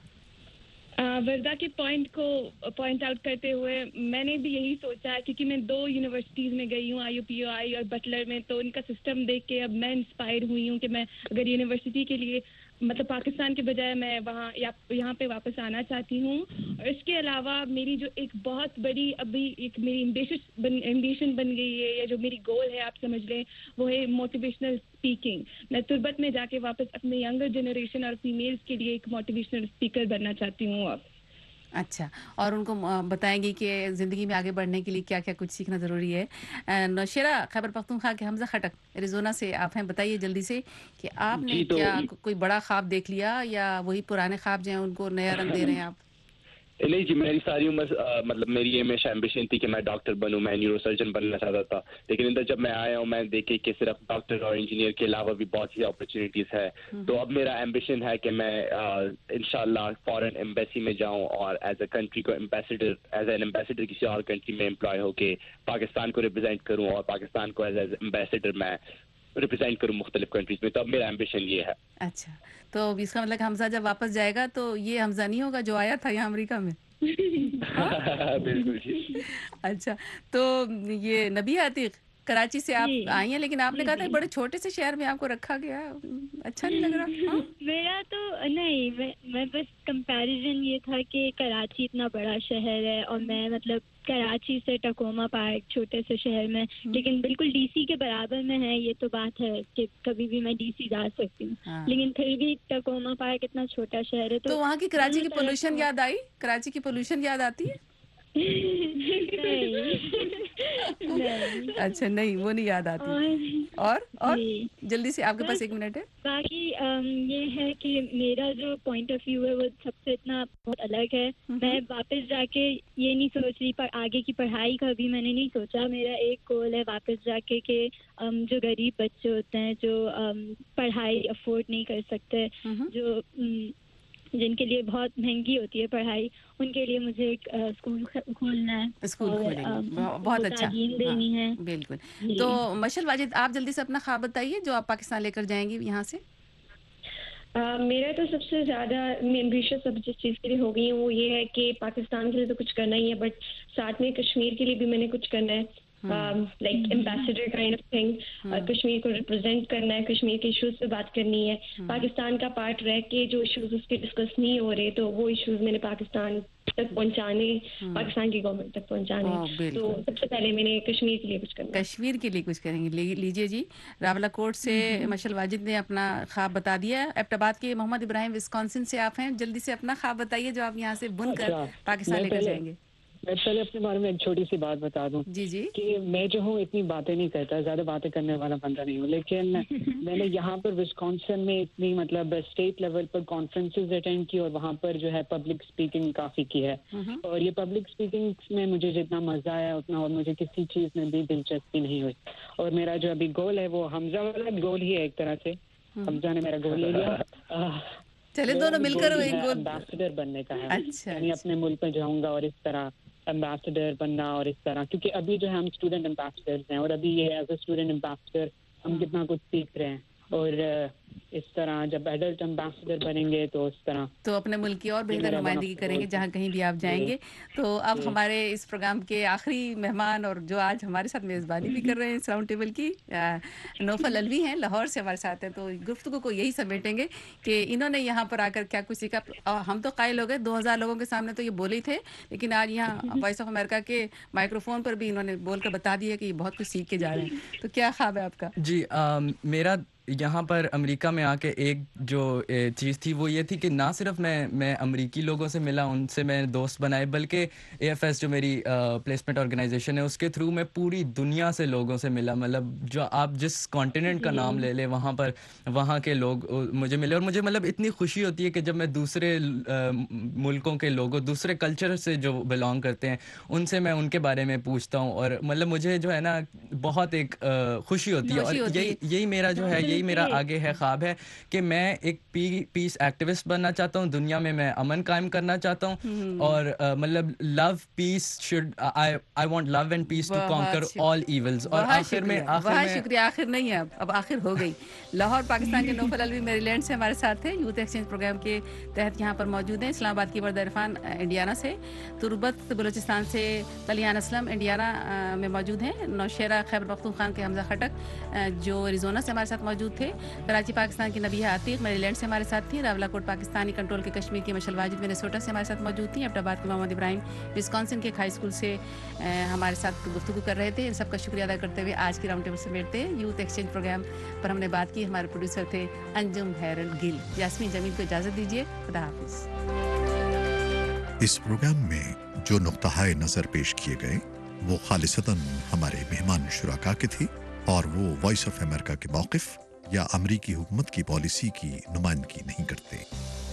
وردہ کے پوائنٹ کو پوائنٹ آؤٹ کرتے ہوئے میں نے بھی یہی سوچا ہے, کیونکہ میں دو یونیورسٹیز میں گئی ہوں, آئی یو پی یو آئی اور بٹلر میں, تو ان کا سسٹم دیکھ کے اب میں انسپائر ہوئی ہوں کہ میں اگر یونیورسٹی کے لیے مطلب پاکستان کے بجائے میں وہاں یہاں پہ واپس آنا چاہتی ہوں. اور اس کے علاوہ میری جو ایک بہت بڑی ابھی ایک میری ایمبیشن بن گئی ہے, یا جو میری گول ہے آپ سمجھ لیں, وہ ہے موٹیویشنل اسپیکنگ. میں تربت میں جا کے واپس اپنے ینگر جنریشن اور فیمیلز کے لیے ایک موٹیویشنل اسپیکر بننا چاہتی ہوں اب. اچھا, اور ان کو بتائیں گی کہ زندگی میں آگے بڑھنے کے لیے کیا کیا کچھ سیکھنا ضروری ہے. نوشیرہ خیبر پختونخوا کے حمزہ خٹک ایریزونا سے آپ ہیں, بتائیے جلدی سے کہ آپ نے کیا کوئی بڑا خواب دیکھ لیا یا وہی پرانے خواب جو ہیں ان کو نیا رنگ دے رہے ہیں آپ؟ نہیں جی, میری ساری عمر مطلب میری یہ ہمیشہ ایمبیشن تھی کہ میں ڈاکٹر بنوں, میں نیورو سرجن بننا چاہتا تھا. لیکن ادھر جب میں آیا ہوں میں دیکھے کہ صرف ڈاکٹر اور انجینئر کے علاوہ بھی بہت سی اپرچونیٹیز ہے. تو اب میرا ایمبیشن ہے کہ میں انشاءاللہ فارن ایمبیسی میں جاؤں اور ایز اے کنٹری کو ایمبیسڈر ایز این ایمبیسڈر کسی اور کنٹری میں امپلائی ہو کے پاکستان کو ریپرزینٹ کروں, اور پاکستان کو ایز ایز ایمبیسڈر میں ریپرزینٹ کروں مختلف کنٹریز میں. تو اب میرا ایمبیشن یہ ہے. اچھا, تو اس کا مطلب حمزہ جب واپس جائے گا تو یہ حمزہ نہیں ہوگا جو آیا تھا یہاں امریکہ میں. بالکل جی. اچھا, تو یہ نبی عتیق کراچی سے آپ آئی ہیں, لیکن آپ نے کہا تھا بڑے چھوٹے سے شہر میں آپ کو رکھا گیا, اچھا نہیں لگ رہا؟ میرا تو نہیں, میں بس کمپیریزن یہ تھا کہ کراچی اتنا بڑا شہر ہے اور میں مطلب کراچی سے ٹکوما پارک چھوٹے سے شہر میں, لیکن بالکل ڈی سی کے برابر میں ہے. یہ تو بات ہے کہ کبھی بھی میں ڈی سی جا سکتی ہوں, لیکن پھر بھی ٹکوما پارک اتنا چھوٹا شہر ہے. تو وہاں کی کراچی کی پولوشن یاد آئی؟ کراچی کی پولوشن یاد آتی ہے؟ اچھا نہیں, وہ نہیں یاد آتی. اور اور جلدی سے, آپ کے پاس ایک منٹ ہے. باقی یہ ہے کہ میرا جو پوائنٹ آف ویو ہے وہ سب سے اتنا بہت الگ ہے. میں واپس جا کے یہ نہیں سوچ رہی, پر آگے کی پڑھائی کا بھی میں نے نہیں سوچا. میرا ایک گول ہے واپس جا کے کہ جو غریب بچے ہوتے ہیں جو پڑھائی افورڈ نہیں کر سکتے, جو جن کے لیے بہت مہنگی ہوتی ہے پڑھائی, ان کے لیے مجھے ایک اسکول کھولنا ہے. اسکول کھولیں گے, بہت اچھا, دینی ہے. بالکل. تو مشل واجد, آپ جلدی سے اپنا خواب بتائیے جو آپ پاکستان لے کر جائیں گی یہاں سے. میرا تو سب سے زیادہ ایمبیشس سب جس چیز کے لیے ہو گئی وہ یہ ہے کہ پاکستان کے لیے تو کچھ کرنا ہی ہے, بٹ ساتھ میں کشمیر کے لیے بھی میں نے کچھ کرنا ہے. Like ambassador kind of thing, Kashmir کو ریپرزینٹ کرنا ہے, کشمیر کے ایشوز پہ بات کرنی ہے, پاکستان کا پارٹ رہ کے جو ایشوز اس کے ڈسکس نہیں ہو رہے تو وہ ایشوز میں نے پاکستان تک پہنچانے, پاکستان کی گورنمنٹ تک پہنچانے. تو سب سے پہلے میں نے کشمیر کے لیے کچھ کرنا. کشمیر کے لیے کچھ کریں گے. لیجیے جی, راولہ کوٹ سے مشل واجد نے اپنا خواب بتا دیا. ایبٹ آباد کے محمد ابراہیم وسکانسن سے آپ ہیں, جلدی سے اپنا خواب بتائیے جو آپ یہاں سے بن کر پاکستان لے کر جائیں گے. میں پہلے اپنے بارے میں ایک چھوٹی سی بات بتا دوں. جی جی. کہ میں جو ہوں اتنی باتیں نہیں کرتا, زیادہ باتیں کرنے والا بندہ نہیں ہوں, لیکن میں نے یہاں پر وسکانسن میں اتنی مطلب اسٹیٹ لیول پر کانفرنسز اٹینڈ کی اور وہاں پر جو ہے پبلک اسپیکنگ کافی کی ہے. اور یہ پبلک اسپیکنگ میں مجھے جتنا مزہ آیا اتنا اور مجھے کسی چیز میں بھی دلچسپی نہیں ہوئی. اور میرا جو ابھی گول ہے وہ حمزہ والا گول ہی ہے ایک طرح سے. حمزہ نے میرا گول لے لیا, چلے دونوں مل کر ایمبیسڈر بننے کا ہے. یعنی اپنے ملک میں جاؤں گا اور اس طرح ایمبیسڈر بننا, اور اس طرح کیونکہ ابھی جو ہے ہم اسٹوڈنٹ ایمبیسڈرز ہیں, اور ابھی یہ ایز اے اسٹوڈنٹ ایمبیسڈر ہم کتنا کچھ سیکھ رہے ہیں. اور اس طرح جب ایڈلٹ امبیسڈر بنیں گے تو اس طرح تو اپنے ملک کی اور بہتر نمائندگی کریں گے جہاں کہیں بھی آپ جائیں گے. تو اب ہمارے اس پروگرام کے آخری مہمان اور جو آج ہمارے ساتھ میزبانی بھی کر رہے ہیں اس راؤنڈ ٹیبل کی, نوفل الوی ہیں, لاہور سے ہمارے ساتھ ہیں. تو گفتگو کو یہی سمیٹیں گے کہ انہوں نے یہاں پر آ کر کیا کچھ سیکھا. ہم تو قائل ہو گئے, دو ہزار لوگوں کے سامنے تو یہ بولے تھے, لیکن آج یہاں وائس آف امریکہ کے مائکرو فون پر بھی انہوں نے بول کر بتا دیا کہ یہ بہت کچھ سیکھ کے جا رہے ہیں. تو کیا خواب ہے آپ کا؟ جی میرا یہاں پر امریکہ میں آ کے ایک جو چیز تھی وہ یہ تھی کہ نہ صرف میں میں امریکی لوگوں سے ملا, ان سے میں دوست بنائے, بلکہ اے ایف ایس جو میری پلیسمنٹ آرگنائزیشن ہے اس کے تھرو میں پوری دنیا سے لوگوں سے ملا. مطلب جو آپ جس کانٹیننٹ کا نام لے لیں وہاں پر وہاں کے لوگ مجھے ملے, اور مجھے مطلب اتنی خوشی ہوتی ہے کہ جب میں دوسرے ملکوں کے لوگوں, دوسرے کلچر سے جو بلانگ کرتے ہیں, ان سے میں ان کے بارے میں پوچھتا ہوں, اور مطلب مجھے جو ہے نا بہت ایک خوشی ہوتی ہے. اور یہی یہی میرا جو ہے یہی میرا آگے ہے خواب ہے کہ میں ایک پیس ایکٹیوسٹ بننا چاہتا ہوں, دنیا میں میں امن قائم کرنا چاہتا ہوں, اور مطلب love peace should I want love and peace to conquer all evils. اور آخر میں بہت شکریہ. آخر نہیں ہے, اب اب آخر ہو گئی. لاہور پاکستان کے نوفل الوی میری لینڈ سے ہمارے ساتھ ہیں, یوتھ ایکسچینج پروگرام کے تحت یہاں پر موجود ہیں. اسلام آباد کی وردہ عرفان انڈیانا سے, تربت بلوچستان سے کلیان اسلم انڈیانا میں موجود ہیں, نوشیرہ خیبر پختونخوا کے حمزہ خٹک جو ایریزونا سے ہمارے ساتھ موجود تھے, کراچی پاکستان کی نبیہ عتیق میری لینڈ سے ہمارے ساتھ تھیں, راولا کوٹ پاکستانی کنٹرول کے کشمیر کی مشل واجد منیسوٹا سے ہمارے ساتھ موجود تھیں, ایبٹ آباد کے محمد ابراہیم وسکانسن کے ہائی اسکول سے ہمارے ساتھ گفتگو کر رہے تھے. ان سب کا شکریہ ادا کرتے ہوئے آج کی راؤنڈ ٹیبل سمیٹتے ہیں. یوتھ ایکسچینج پروگرام پر ہم نے بات کی, ہمارے پروڈیوسر تھے انجم ہیرل گل. یاسمین جمیل کو اجازت دیجیے, خدا حافظ. اس پروگرام میں جو نقطہ نظر پیش کیے گئے وہ خالصتاً ہمارے مہمان شرکا کے تھے, اور وہ وائس آف امریکہ کے موقف یا امریکی حکومت کی پالیسی کی نمائندگی نہیں کرتے.